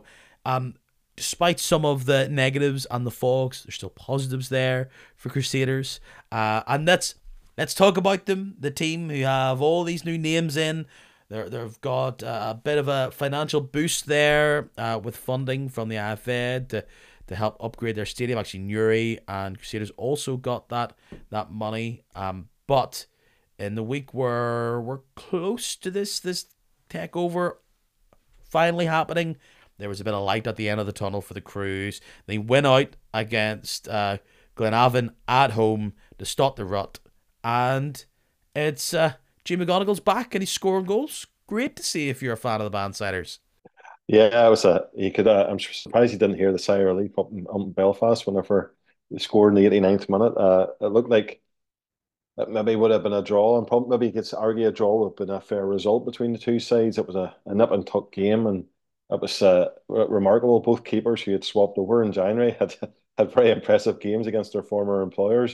despite some of the negatives and the fogs, there's still positives there for Crusaders. And let's talk about them. The team who have all these new names in. They've got a bit of a financial boost there with funding from the IFA to help upgrade their stadium. Actually, Newry and Crusaders also got that money. But in the week where we're close to this takeover finally happening, there was a bit of light at the end of the tunnel for the Crews. They win out against Glenavon at home to stop the rut. And it's Jay McGonigal's back and he's scoring goals. Great to see if you're a fan of the Bandsiders. Yeah, it was he could. I'm surprised he didn't hear the sigh of relief up in Belfast whenever they scored in the 89th minute. It looked like it maybe would have been a draw, and probably maybe you could argue a draw would have been a fair result between the two sides. It was a nip and tuck game, and it was remarkable. Both keepers who had swapped over in January had very impressive games against their former employers.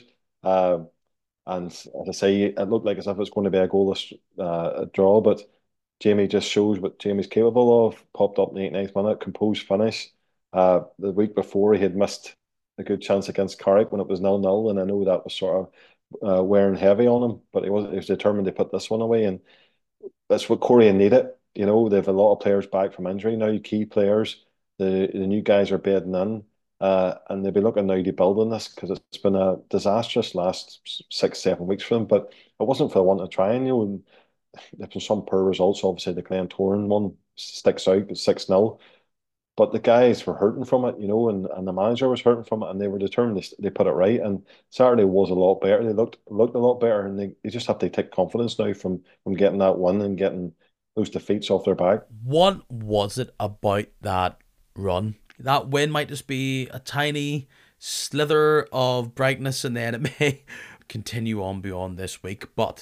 And as I say, it looked like as if it was going to be a goalless draw, but Jamie just shows what Jamie's capable of. Popped up in the 89th minute, composed finish. The week before, he had missed a good chance against Carrick when it was 0-0, and I know that was sort of wearing heavy on him, but he was determined to put this one away, and that's what Korean needed. You know, they have a lot of players back from injury now, key players. The new guys are bedding in, and they'll be looking now to build on this because it's been a disastrous last 6-7 weeks for them. But it wasn't for the want of trying, you know. And there's been some poor results. Obviously, the Glentoran one sticks out, it's 6-0. But the guys were hurting from it, you know, and the manager was hurting from it, and they were determined they put it right. And Saturday was a lot better. They looked a lot better, and they just have to take confidence now from getting that win and getting those defeats off their back. What was it about that run? That win might just be a tiny slither of brightness, and then it may continue on beyond this week. But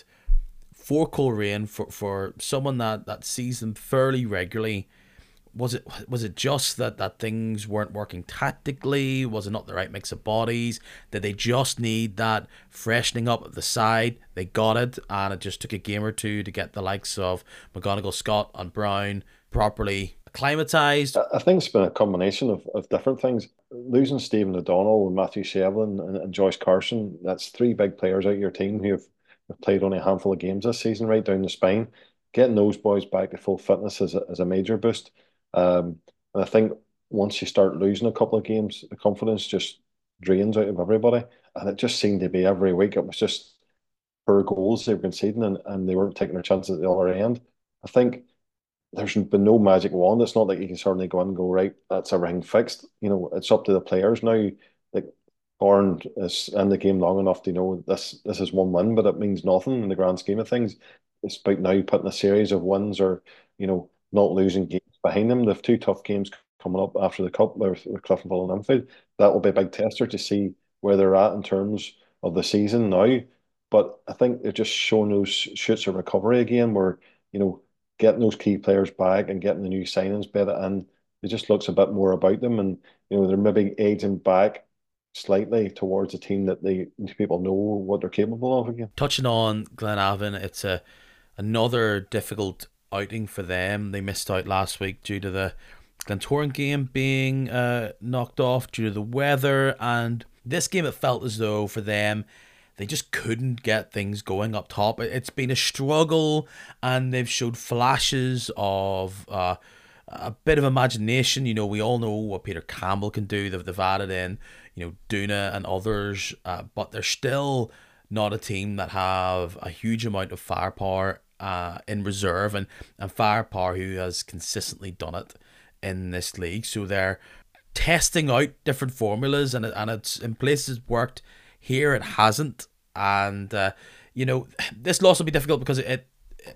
for Coleraine, for someone that sees them fairly regularly, was it just that things weren't working tactically? Was it not the right mix of bodies? Did they just need that freshening up of the side? They got it, and it just took a game or two to get the likes of McGonigal, Scott, and Brown properly acclimatized. I think it's been a combination of different things. Losing Stephen O'Donnell and Matthew Shevlin and Joyce Carson, that's three big players out of your team who have played only a handful of games this season, right down the spine. Getting those boys back to full fitness is a major boost. And I think once you start losing a couple of games, the confidence just drains out of everybody. And it just seemed to be every week, it was just per goals they were conceding, and they weren't taking their chances at the other end. I think there's been no magic wand. It's not like you can suddenly go in and go, right, that's everything fixed. You know, it's up to the players now. Like, Bourne is in the game long enough to know this is one win, but it means nothing in the grand scheme of things. It's about now putting a series of wins or, you know, not losing games behind them. They have two tough games coming up after the Cup with Cliftonville and Enfield. That will be a big tester to see where they're at in terms of the season now. But I think they're just showing those shoots of recovery again where, you know, getting those key players back and getting the new signings better, and it just looks a bit more about them. And, you know, they're maybe aging back slightly towards a team that people know what they're capable of again. Touching on Glenavon, it's another difficult outing for them. They missed out last week due to the Glentoran game being knocked off due to the weather, and this game it felt as though for them they just couldn't get things going up top. It's been a struggle, and they've showed flashes of a bit of imagination. You know, we all know what Peter Campbell can do. They've added in, you know, Duna and others, but they're still not a team that have a huge amount of firepower in reserve, and firepower who has consistently done it in this league. So they're testing out different formulas, and it's in places worked. Here it hasn't, and you know, this loss will be difficult because it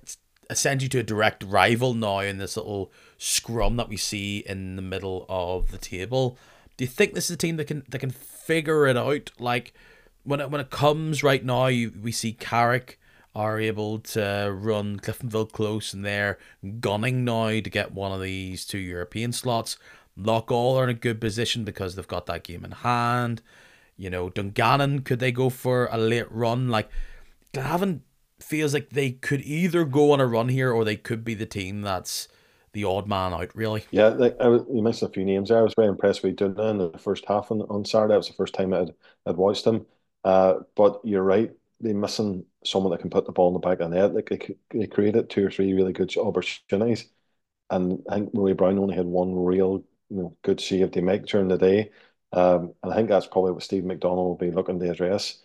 sends you to a direct rival now in this little scrum that we see in the middle of the table. Do you think this is a team that can figure it out? Like when it comes right now, we see Carrick are able to run Cliftonville close, and they're gunning now to get one of these two European slots. Loughgall are in a good position because they've got that game in hand. You know, Dungannon, could they go for a late run? Like, Glenavon feels like they could either go on a run here, or they could be the team that's the odd man out, really. Yeah, you mentioned a few names there. I was very impressed with Duna in the first half on Saturday. It was the first time I'd watched him. But you're right, they're missing someone that can put the ball in the back of the net. Like they created two or three really good opportunities, and I think Rory Brown only had one real, good save to make during the day. And I think that's probably what Steve McDonald will be looking to address.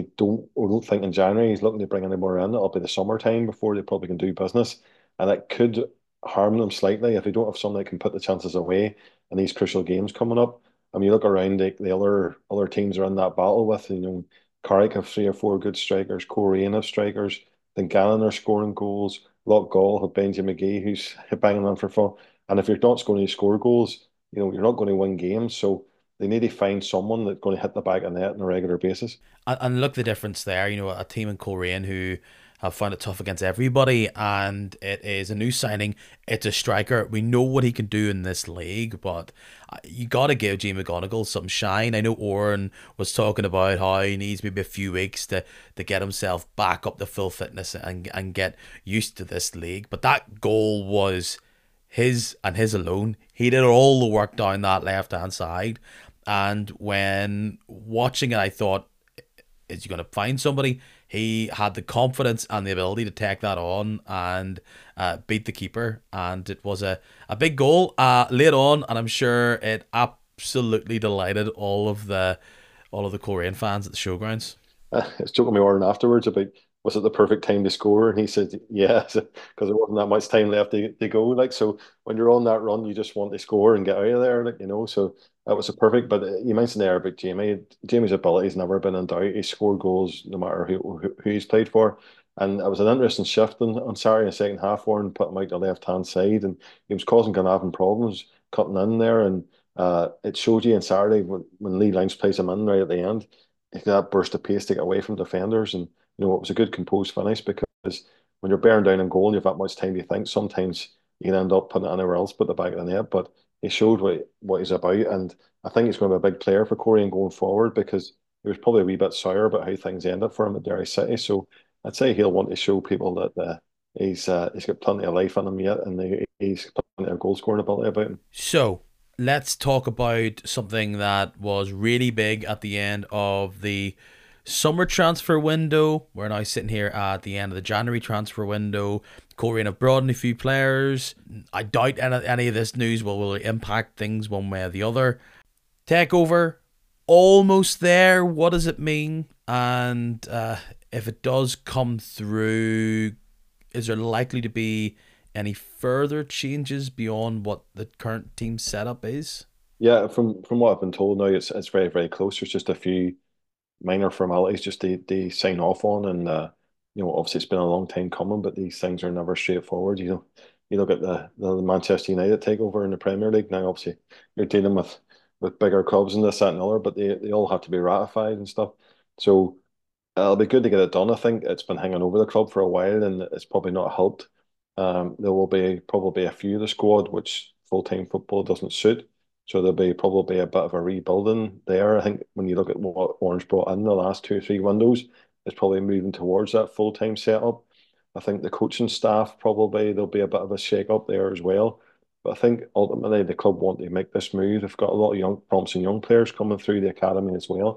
I don't think in January he's looking to bring any more in. It'll be the summertime before they probably can do business, and it could harm them slightly if they don't have someone that can put the chances away in these crucial games coming up. I mean, you look around, the other teams are in that battle with, Carrick have three or four good strikers, Coleraine have strikers, then Gannon are scoring goals, Loughgall have Benji McGee who's banging them for fun. And if you're not going to score goals, you're not going to win games. So they need to find someone that's going to hit the back of the net on a regular basis. And look the difference there. You know, a team in Coleraine who have found it tough against everybody, and it is a new signing. It's a striker. We know what he can do in this league, but you got to give Jay McGonigal some shine. I know Oren was talking about how he needs maybe a few weeks to get himself back up to full fitness and get used to this league. But that goal was his and his alone. He did all the work down that left hand side. And when watching it, I thought, is he going to find somebody? He had the confidence and the ability to take that on and beat the keeper. And it was a big goal late on, and I'm sure it absolutely delighted all of the Coleraine fans at the showgrounds. It's joking me Warren afterwards about, was it the perfect time to score? And he said, yeah, because there wasn't that much time left to go. Like, so when you're on that run, you just want to score and get out of there, like, so that was a perfect. But you mentioned there about Jamie. Jamie's ability's never been in doubt. He scored goals no matter who he's played for. And it was an interesting shift on Saturday in the second half. Warren put him out the left hand side, and he was causing Glenavon problems cutting in there. And it showed you on Saturday when Lee Lynch plays him in right at the end, that burst of pace to get away from defenders. And it was a good composed finish, because when you're bearing down on goal and you've that much time to think, sometimes you can end up putting it anywhere else but the back of the net. But he showed what he's about, and I think he's going to be a big player for Coleraine going forward, because he was probably a wee bit sour about how things ended for him at Derry City. So I'd say he'll want to show people that he's got plenty of life in him yet, and he's got plenty of goal scoring ability about him. So let's talk about something that was really big at the end of the summer transfer window. We're now sitting here at the end of the January transfer window. Coleraine have brought in a few players. I doubt any of this news will impact things one way or the other. Takeover, almost there. What does it mean? And if it does come through, is there likely to be any further changes beyond what the current team setup is? Yeah, from what I've been told now, it's very, very close. There's just a few minor formalities just to sign off on, and obviously it's been a long time coming, but these things are never straightforward. You look at the Manchester United takeover in the Premier League now. Obviously, you're dealing with bigger clubs and this, that, and the other, but they all have to be ratified and stuff. So it'll be good to get it done. I think it's been hanging over the club for a while, and it's probably not helped. There will be probably a few of the squad which full-time football doesn't suit. So there'll be probably a bit of a rebuilding there. I think when you look at what Orange brought in the last 2 or 3 windows, it's probably moving towards that full-time setup. I think the coaching staff, probably there'll be a bit of a shake-up there as well. But I think ultimately the club want to make this move. They've got a lot of promising young players coming through the academy as well.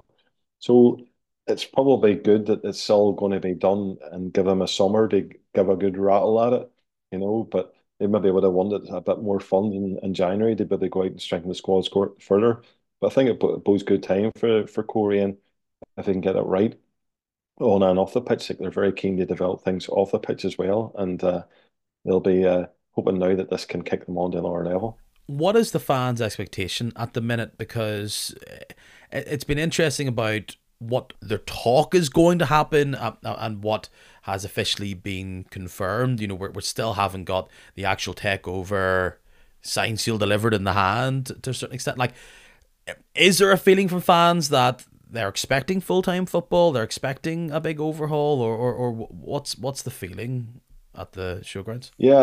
So it's probably good that it's still going to be done and give them a summer to give a good rattle at it, but they maybe would have wanted a bit more fun in January to maybe go out and strengthen the squad further. But I think it bodes good time for Coleraine if they can get it right on and off the pitch. Like, they're very keen to develop things off the pitch as well, and they'll be hoping now that this can kick them on to another level. What is the fans' expectation at the minute? Because it's been interesting about what their talk is going to happen and what has officially been confirmed. We still haven't got the actual takeover signed, seal, delivered in the hand to a certain extent. Like, Is there a feeling from fans that they're expecting full time football? They're expecting a big overhaul, or what's the feeling at the showgrounds? Yeah,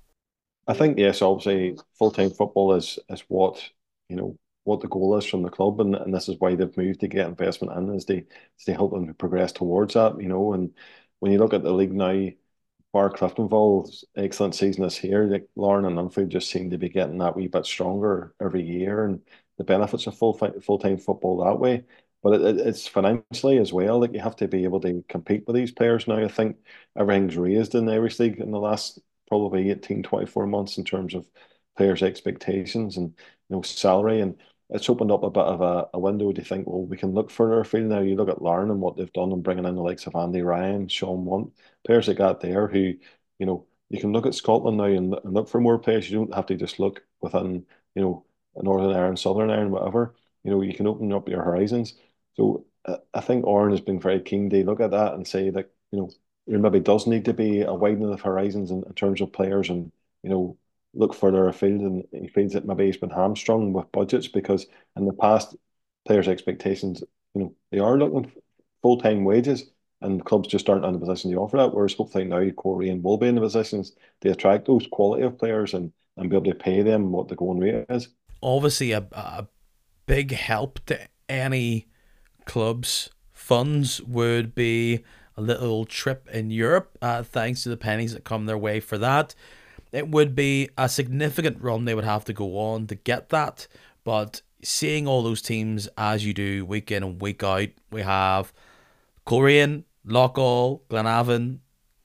I think yes, obviously full time football is what you know what the goal is from the club, and this is why they've moved to get investment in is they help them to progress towards that. And when you look at the league now, bar Cliftonville's excellent season this year, like Lauren and Linfield just seem to be getting that wee bit stronger every year, and the benefits of full time football that way. But it's financially as well. Like you have to be able to compete with these players now. I think everything's raised in the Irish League in the last probably 18, 24 months in terms of players' expectations and salary. And it's opened up a bit of a window to think, well, we can look further afield now. You look at Larne and what they've done and bringing in the likes of Andy Ryan, Sean Munt, players like that there who, you can look at Scotland now and look for more players. You don't have to just look within, Northern Ireland, Southern Ireland, whatever. You can open up your horizons. So I think Oran has been very keen to look at that and say that, there maybe does need to be a widening of horizons in terms of players and, you know, look further afield. And he feels that maybe he's been hamstrung with budgets because in the past, players' expectations, they are looking full-time wages and clubs just aren't in a position to offer that. Whereas hopefully now Corey and will be in the positions to attract those quality of players and be able to pay them what the going rate is. Obviously, a big help to any club's funds would be a little trip in Europe, thanks to the pennies that come their way for that. It would be a significant run they would have to go on to get that, but seeing all those teams as you do week in and week out, we have Coleraine, Loughgall, Glenavon,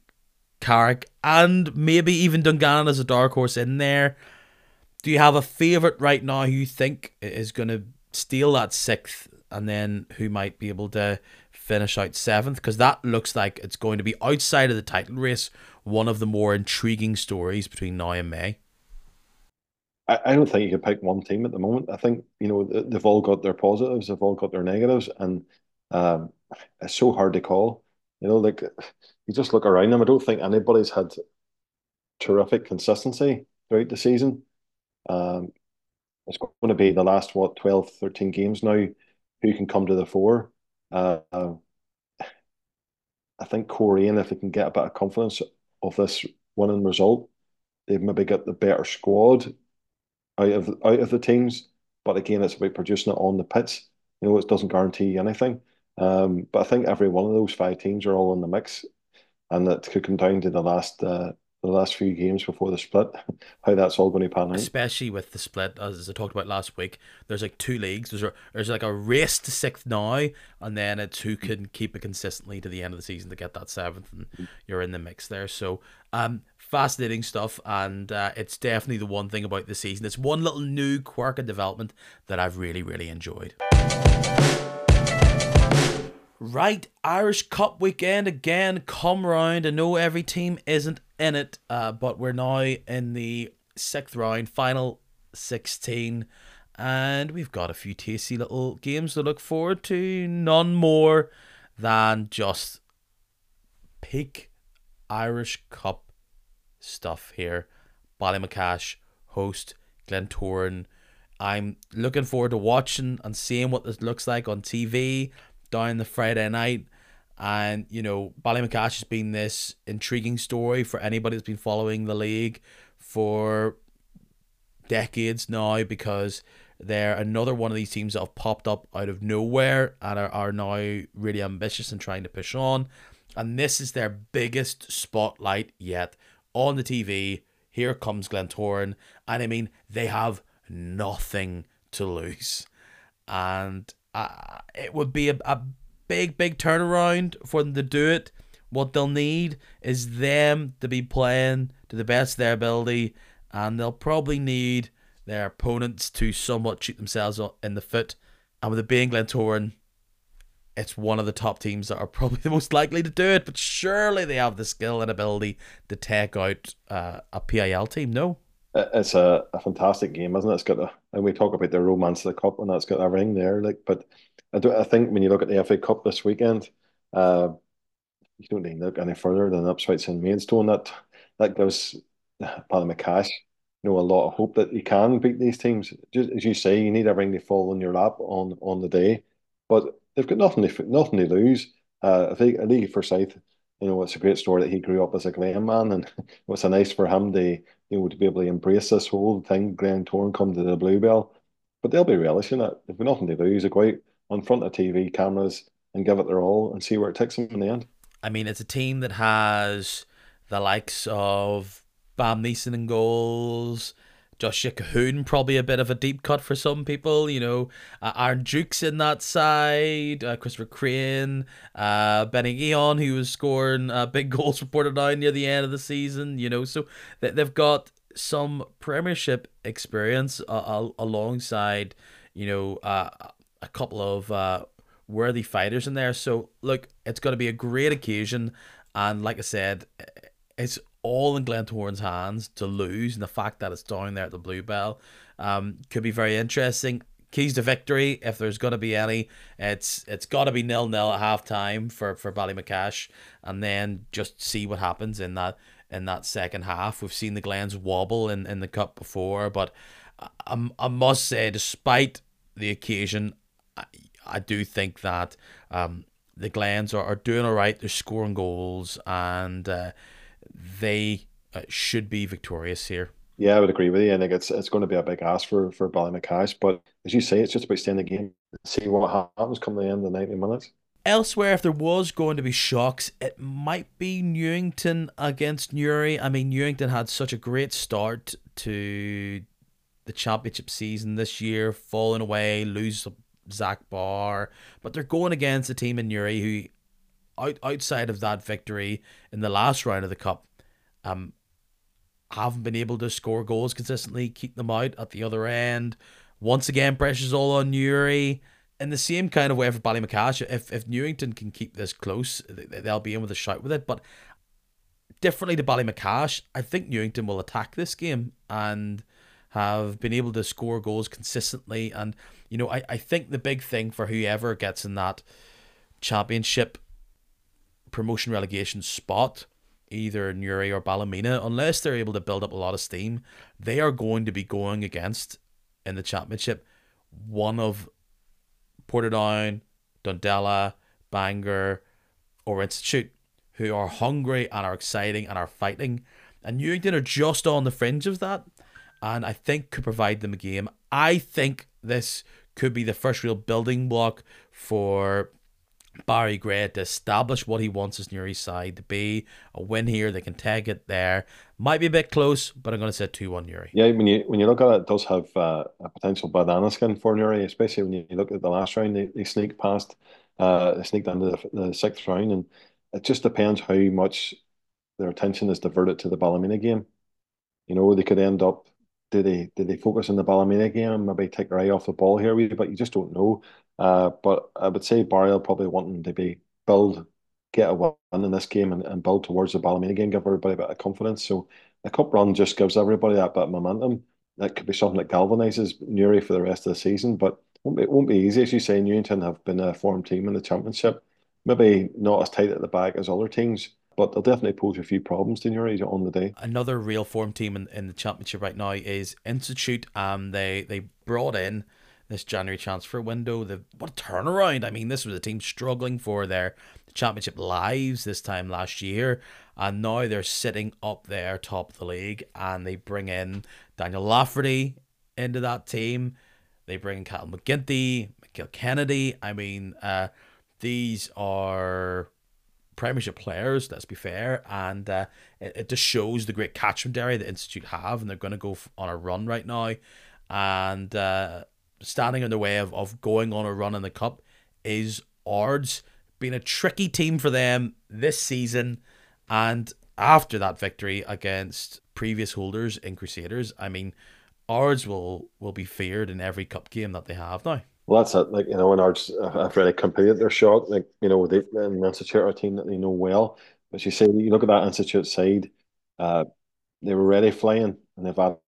Carrick, and maybe even Dungannon as a dark horse in there. Do you have a favourite right now who you think is going to steal that sixth, and then who might be able to finish out seventh? Because that looks like it's going to be outside of the title race, one of the more intriguing stories between now and May. I don't think you can pick one team at the moment. I think, they've all got their positives, they've all got their negatives, and um, it's so hard to call. Like you just look around them. I don't think anybody's had terrific consistency throughout the season. Um, it's going to be the last, 12, 13 games now, who can come to the fore. I think Korean, if they can get a bit of confidence of this winning result, they've maybe got the better squad out of the teams. But again, it's about producing it on the pitch. It doesn't guarantee anything. But I think every one of those five teams are all in the mix, and that could come down to the last few games before the split, how that's all going to pan out. Especially with the split, as I talked about last week, there's like two leagues. There's like a race to sixth now, and then it's who can keep it consistently to the end of the season to get that seventh, and you're in the mix there. So, fascinating stuff, and it's definitely the one thing about the season. It's one little new quirk and development that I've really, really enjoyed. Right, Irish Cup weekend again come round. I know every team isn't in it, but we're now in the sixth round, final 16, and we've got a few tasty little games to look forward to. None more than just peak Irish Cup stuff here. Ballymacash host Glentoran. I'm looking forward to watching and seeing what this looks like on TV down the Friday night. And, Ballymacash has been this intriguing story for anybody that's been following the league for decades now, because they're another one of these teams that have popped up out of nowhere and are now really ambitious and trying to push on. And this is their biggest spotlight yet on the TV. Here comes Glentoran. And I mean, they have nothing to lose. And it would be a big, big turnaround for them to do it. What they'll need is them to be playing to the best of their ability, and they'll probably need their opponents to somewhat shoot themselves in the foot. And with it being Glentoran, it's one of the top teams that are probably the most likely to do it, but surely they have the skill and ability to take out a PIL team, no? It's a fantastic game, isn't it? And we talk about the romance of the cup, and that's got everything there. But I think when you look at the FA Cup this weekend, uh, you don't need to look any further than Ipswich and Maidstone. That gives Ballymacash a lot of hope that you can beat these teams. Just as you say, you need everything to fall in your lap on the day, but they've got nothing to lose. I think Lee Forsyth, it's a great story that he grew up as a Glen man, and it's a nice for him to to be able to embrace this whole thing, Glen Tour, come to the Bluebell. But they'll be relishing it. They've got nothing to lose. They go out on front of TV cameras and give it their all and see where it takes them in the end. I mean, it's a team that has the likes of Bam Neeson in goals, Joshua Cahoon, probably a bit of a deep cut for some people. Aaron Duke's in that side, Christopher Crane, Benny Eon, who was scoring big goals reported out near the end of the season. So they've got some Premiership experience alongside, a couple of worthy fighters in there. So look, it's going to be a great occasion, and like I said, it's all in Glentoran's hands to lose, and the fact that it's down there at the Bluebell could be very interesting. Keys to victory, if there's going to be any, it's got to be 0-0 at half time for Ballymacash, and then just see what happens in that second half. We've seen the Glens wobble in the cup before, but I must say, despite the occasion, I do think that the Glens are doing all right. They're scoring goals, and they should be victorious here. Yeah, I would agree with you. I think it's going to be a big ask for Ballymacash, but as you say, it's just about staying in the game, see what happens come the end of the 90 minutes. Elsewhere, if there was going to be shocks, it might be Newington against Newry. I mean, Newington had such a great start to the championship season this year, falling away, lose Zach Barr, but they're going against a team in Newry who, outside of that victory in the last round of the cup, um, haven't been able to score goals consistently, keep them out at the other end. Once again, pressure's all on Newry. In the same kind of way for Ballymacash, if Newington can keep this close, they'll be in with a shout with it. But differently to Ballymacash, I think Newington will attack this game and have been able to score goals consistently. And, I think the big thing for whoever gets in that championship promotion relegation spot, either Newry or Ballymena, unless they're able to build up a lot of steam, they are going to be going against, in the championship, one of Portadown, Dundela, Bangor, or Institute, who are hungry and are exciting and are fighting. And Newington are just on the fringe of that, and I think could provide them a game. I think this could be the first real building block for Barry Gray to establish what he wants his Newry side to be. A win here, they can take it there. Might be a bit close, but I'm going to say 2-1 Newry. Yeah, when you look at it, it does have a potential banana skin for Newry, especially when you look at the last round. They sneaked past, they sneaked into the sixth round, and it just depends how much their attention is diverted to the Ballymena game. They could end up. Do they focus on the Ballymena game? Maybe take their eye off the ball here, but you just don't know. But I would say Barry will probably want them to get a win in this game and build towards the Ballymena game, give everybody a bit of confidence. So the cup run just gives everybody that bit of momentum. That could be something that galvanises Newry for the rest of the season, but it won't be easy. As you say, Newington have been a form team in the championship. Maybe not as tight at the back as other teams, but they'll definitely pose a few problems to Newry on the day. Another real form team in the championship right now is Institute. They brought in this January transfer window. What a turnaround! I mean, this was a team struggling for their championship lives this time last year, and now they're sitting up there top of the league, and they bring in Daniel Lafferty into that team. They bring in Cal McGinty, McGill Kennedy. I mean, these are Premiership players, let's be fair, and it just shows the great catchment area the Institute have, and they're going to go on a run right now, and standing in the way of going on a run in the cup is Ards. Been a tricky team for them this season, and after that victory against previous holders in Crusaders, I mean, Ards will be feared in every cup game that they have now. Well, that's it. Like, when Ards have really completed their shot, like, they and Institute are a team that they know well. As you say, you look at that Institute side, uh, they were already flying, and they've added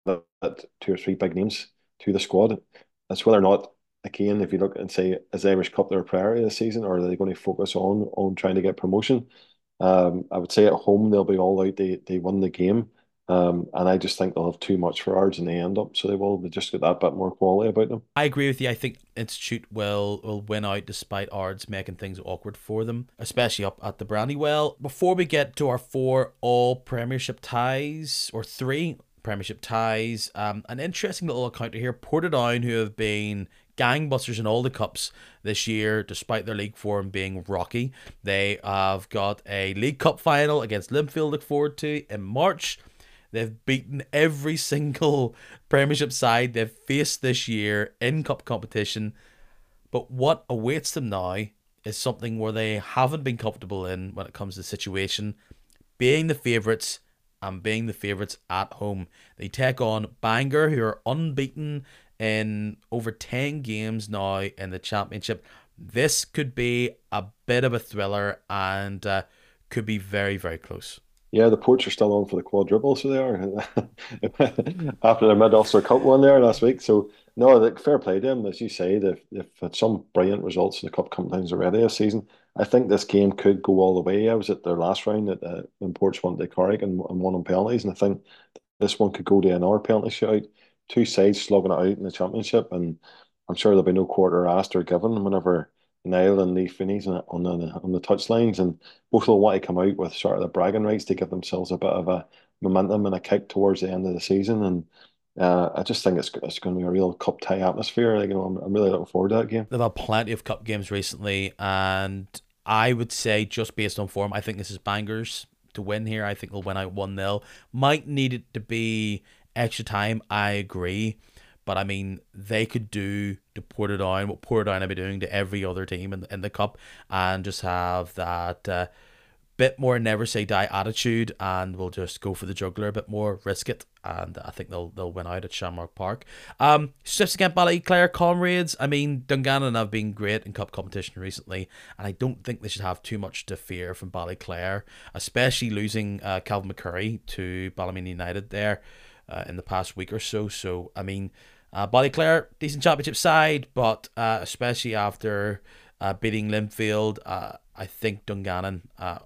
two or three big names to the squad. That's whether or not, again, if you look and say, is the Irish Cup their priority this season, or are they going to focus on trying to get promotion? I would say at home they'll be all out. They won the game. And I just think they'll have too much for ours in the end up, so they will just get that bit more quality about them. I agree with you. I think Institute will win out despite odds making things awkward for them, especially up at the Brandywell. Before we get to our four all Premiership ties, or three Premiership ties, an interesting little encounter here. Portadown, who have been gangbusters in all the cups this year, despite their league form being rocky. They have got a League Cup final against Linfield to look forward to in March. They've beaten every single Premiership side they've faced this year in cup competition. But what awaits them now is something where they haven't been comfortable in when it comes to the situation, being the favourites and being the favourites at home. They take on Bangor, who are unbeaten in over 10 games now in the Championship. This could be a bit of a thriller and could be very, very close. Yeah, the Ports are still on for the quadruple, so they are after their Mid-Ulster Cup one there last week. So no, fair play to them, as you say. They've had some brilliant results in the cup competitions already this season. I think this game could go all the way. I was at their last round at when Ports won to Carrick and won on penalties, and I think this one could go to another penalty shootout. Two sides slugging it out in the championship, and I'm sure there'll be no quarter asked or given whenever Niall and Lee Finney's on the touchlines, and both will want to come out with sort of the bragging rights to give themselves a bit of a momentum and a kick towards the end of the season. And I just think it's going to be a real cup tie atmosphere. Like, I'm really looking forward to that game. They've had plenty of cup games recently, and I would say, just based on form, I think this is Bangors to win here. I think they'll win out 1-0. Might need it to be extra time, I agree. But I mean, they could do to Portadown what Portadown have been doing to every other team in the cup, and just have that bit more never say die attitude, and we'll just go for the juggler a bit more, risk it, and I think they'll win out at Shamrock Park. Shifts against Ballyclare comrades. I mean, Dungannon have been great in cup competition recently, and I don't think they should have too much to fear from Ballyclare, especially losing Calvin McCurry to Ballymena United there in the past week or so. So I mean, Ballyclare, decent championship side, but especially after beating Linfield, I think Dungannon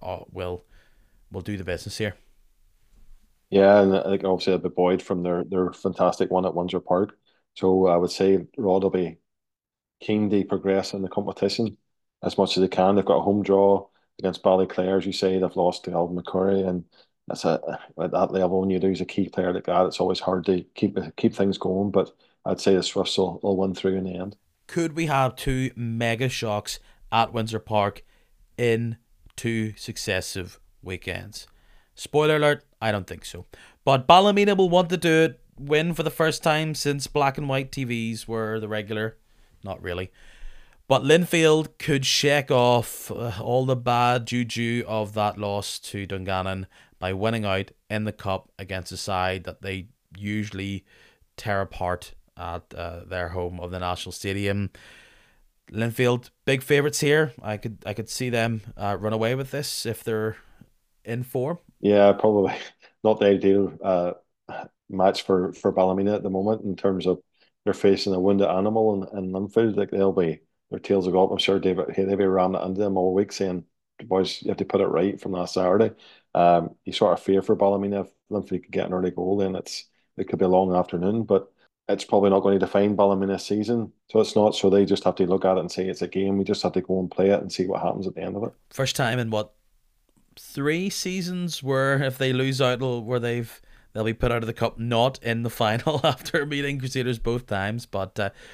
will do the business here. Yeah, and I think obviously they'll be buoyed from their fantastic one at Windsor Park. So I would say Rod will be keen to progress in the competition as much as they can. They've got a home draw against Ballyclare, as you say. They've lost to Alvin McCurry, and that's at that level when you lose a key player like that, it's always hard to keep things going. But I'd say the Swifts will win through in the end. Could we have two mega shocks at Windsor Park in two successive weekends? Spoiler alert, I don't think so. But Ballymena will want to do it, win for the first time since black and white TVs were the regular. Not really. But Linfield could shake off all the bad juju of that loss to Dungannon by winning out in the cup against a side that they usually tear apart at their home of the National Stadium. Linfield, big favourites here. I could see them run away with this if they're in form. Yeah, probably not the ideal match for Ballymena at the moment in terms of they're facing a wounded animal in Linfield. Like their tails will go up. I'm sure they'll be ramming it into them all week saying, boys, you have to put it right from last Saturday. You sort of fear for Ballymena if Linfield could get an early goal, then it could be a long afternoon, but it's probably not going to define Ballymena's season. So it's not. So they just have to look at it and say it's a game. We just have to go and play it and see what happens at the end of it. First time in what, 3 seasons where if they lose out, where they'll be put out of the cup, not in the final after beating Crusaders both times. But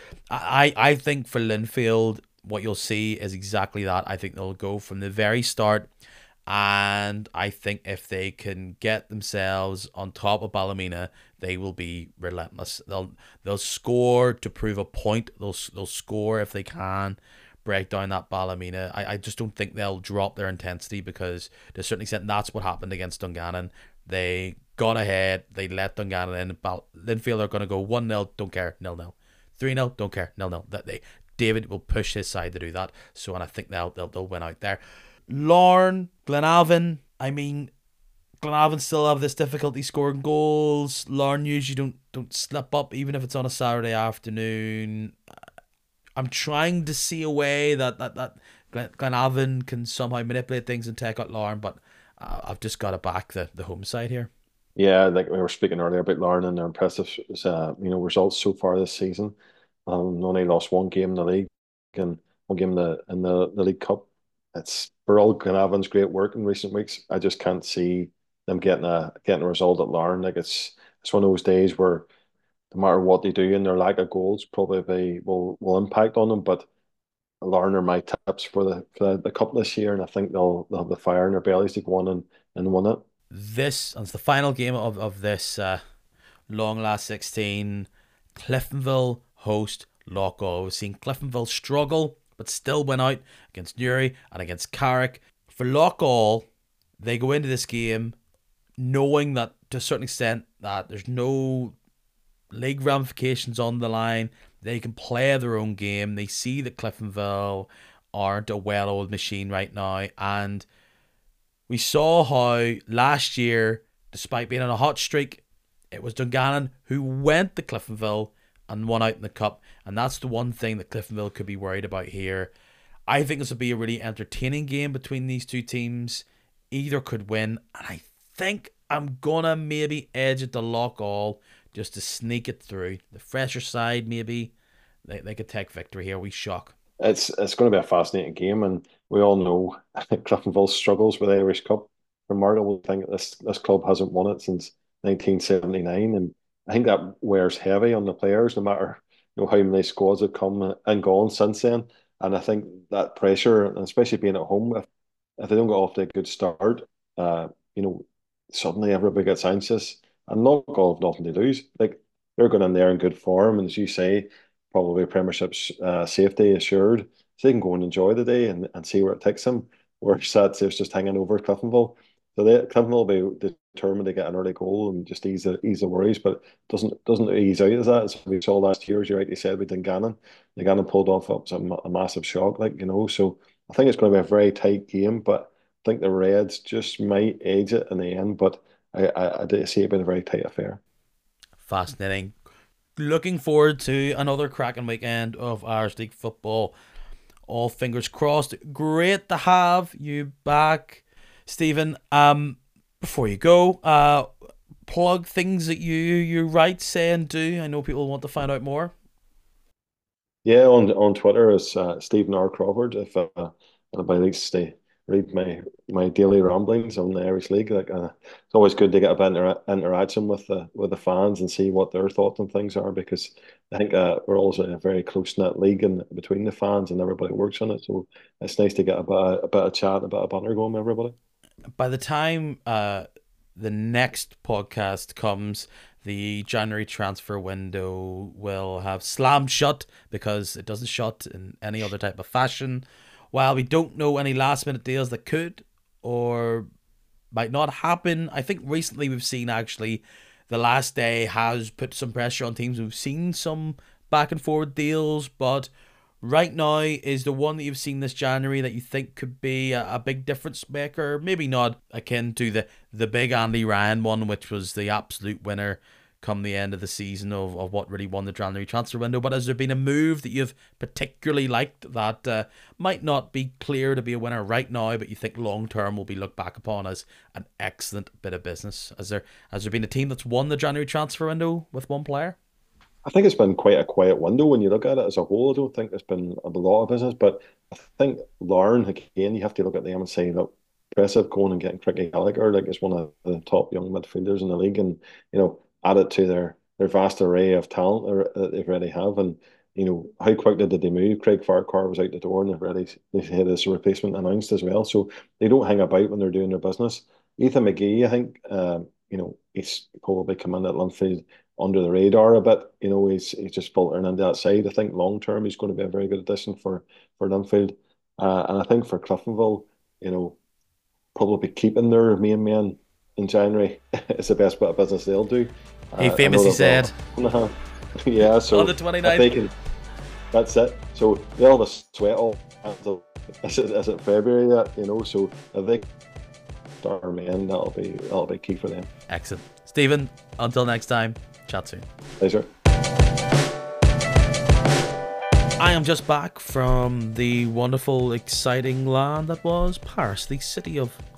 I think for Linfield, what you'll see is exactly that. I think they'll go from the very start, and I think if they can get themselves on top of Ballymena, they will be relentless. They'll score to prove a point. They'll score if they can break down that Ballymena. I just don't think they'll drop their intensity, because to a certain extent that's what happened against Dungannon. They got ahead, they let Dungannon in. Linfield are going to go 1-0, don't care, 0-0. 3-0, don't care, 0-0. David will push his side to do that. So, and I think they'll win out there. Larne, Glenavon. I mean, Glenavon still have this difficulty scoring goals. Larne usually don't slip up, even if it's on a Saturday afternoon. I'm trying to see a way that Glenavon can somehow manipulate things and take out Larne, but I've just got to back the home side here. Yeah, like we were speaking earlier about Larne and their impressive, results so far this season. Only lost one game in the league and one game in the League Cup. It's for all Glenavon's great work in recent weeks. I just can't see them getting a result at Larne. Like it's one of those days where no matter what they do, and their lack of goals probably will impact on them. But Larne are my tips for the cup this year, and I think they'll have the fire in their bellies to go on and win it. This is the final game of this long last 16. Cliftonville host Loughgall. We've seen Cliftonville struggle, but still went out against Newry and against Carrick. For Loughgall, they go into this game knowing that to a certain extent that there's no league ramifications on the line. They can play their own game. They see that Cliftonville aren't a well-oiled machine right now, and we saw how last year, despite being on a hot streak, it was Dungannon who went to Cliftonville and won out in the cup. And that's the one thing that Cliftonville could be worried about here. I think this will be a really entertaining game between these two teams. Either could win. And I think I'm going to maybe edge it to Loughgall just to sneak it through. The fresher side, maybe, they could take victory here. We shock. It's going to be a fascinating game, and we all know Cliftonville struggles with the Irish Cup. Remarkable thing that this club hasn't won it since 1979, and I think that wears heavy on the players, no matter how many squads have come and gone since then. And I think that pressure, and especially being at home, if they don't get off to a good start, uh, you know, suddenly everybody gets anxious, and not all have nothing to lose. Like they're going in there in good form, and as you say, probably Premiership's safety assured, so they can go and enjoy the day and see where it takes them. Whereas that's it's just hanging over Cliftonville. So Cliftonville will be determined to get an early goal and just ease the worries, but doesn't ease out as that. As we saw last year, as you rightly said, with Dungannon. Dungannon pulled off up a massive shock, So I think it's going to be a very tight game, but I think the Reds just might edge it in the end. But I do see it being a very tight affair. Fascinating. Looking forward to another cracking weekend of Irish League football. All fingers crossed. Great to have you back, Stephen. Before you go, plug things that you write, say, and do. I know people want to find out more. Yeah, on Twitter is Stephen R. Crawford. If anybody likes to read my daily ramblings on the Irish League, it's always good to get a bit of interaction with the fans and see what their thoughts on things are, because I think we're also a very close knit league and between the fans and everybody works on it. So it's nice to get a bit of chat, a bit of banter going with everybody. By the time the next podcast comes, the January transfer window will have slammed shut because it doesn't shut in any other type of fashion. While we don't know any last minute deals that could or might not happen, I think recently we've seen actually the last day has put some pressure on teams. We've seen some back and forward deals, but right now is the one that you've seen this January that you think could be a big difference maker? Maybe not akin to the big Andy Ryan one, which was the absolute winner come the end of the season of what really won the January transfer window. But has there been a move that you've particularly liked that might not be clear to be a winner right now, but you think long term will be looked back upon as an excellent bit of business? Has there been a team that's won the January transfer window with one player? I think it's been quite a quiet window when you look at it as a whole. I don't think there's been a lot of business, but I think Larne, again, you have to look at them and say, look, impressive going and getting Cricky Gallagher, like is one of the top young midfielders in the league, and add it to their vast array of talent that they already have, and how quickly did they move? Craig Farquhar was out the door, and they had his replacement announced as well. So they don't hang about when they're doing their business. Ethan McGee, I think, he's probably come in at Linfield under the radar a bit. He's just filtering into that side. I think long term he's going to be a very good addition for Linfield. And I think for Cliftonville, probably keeping their main man in January is the best bit of business they'll do. He famously said, yeah, so on the 29th. That's it. So they'll have a sweat all until is it February yet? So if they start our man, that'll be key for them. Excellent. Stephen, until next time, chat soon. Pleasure. I am just back from the wonderful, exciting land that was Paris, the city of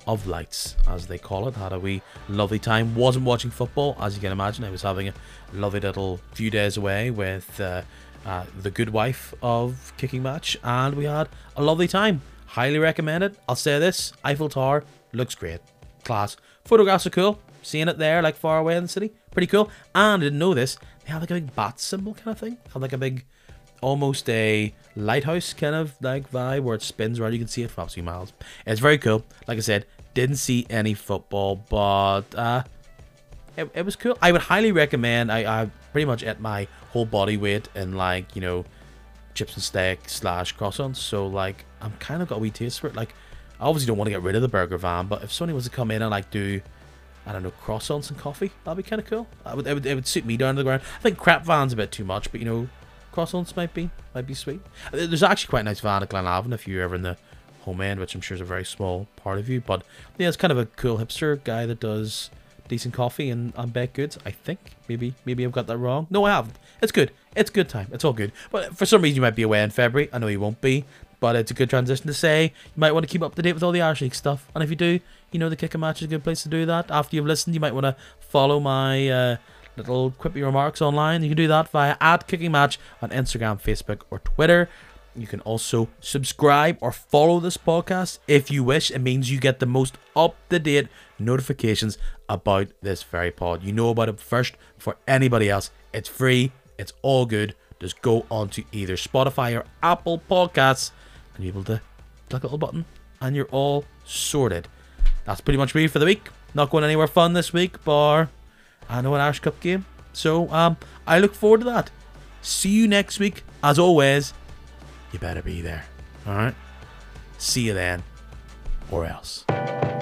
of Lights, as they call it. Had a wee lovely time. Wasn't watching football, as you can imagine. I was having a lovely little few days away with the good wife of Kicking Match, and we had a lovely time. Highly recommend it. I'll say this: Eiffel Tower looks great, class. Photographs are cool. Seeing it there, like far away in the city, pretty cool. And I didn't know this. They have like a big bat symbol kind of thing. Have like a big, almost a lighthouse kind of like vibe where it spins around. You can see it from a few miles. It's very cool. Like I said, didn't see any football, but it was cool. I would highly recommend. I pretty much ate my whole body weight in, like, you know, chips and steak / croissants. So like I'm kind of got a wee taste for it. Like I obviously don't want to get rid of the burger van, but if somebody was to come in and like do, I don't know, croissants and coffee, that'd be kind of cool. It would suit me down to the ground. I think crap van's a bit too much, but you know, croissants might be sweet. There's actually quite a nice van at Glenavon if you're ever in the home end, which I'm sure is a very small part of you. But yeah, it's kind of a cool hipster guy that does decent coffee and baked goods. I think maybe I've got that wrong. No, I haven't. It's good. It's good time. It's all good. But for some reason you might be away in February. I know you won't be, but it's a good transition to say you might want to keep up to date with all the Irish League stuff. And if you do, you know, the Kicking Match is a good place to do that. After you've listened, you might want to follow my little quippy remarks online. You can do that via @KickingMatch on Instagram, Facebook, or Twitter. You can also subscribe or follow this podcast if you wish. It means you get the most up-to-date notifications about this very pod. You know about it first before anybody else. It's free. It's all good. Just go onto either Spotify or Apple Podcasts and you're able to click a little button and you're all sorted. That's pretty much me for the week. Not going anywhere fun this week, bar I know an Irish Cup game. So I look forward to that. See you next week. As always, you better be there. Alright? See you then. Or else.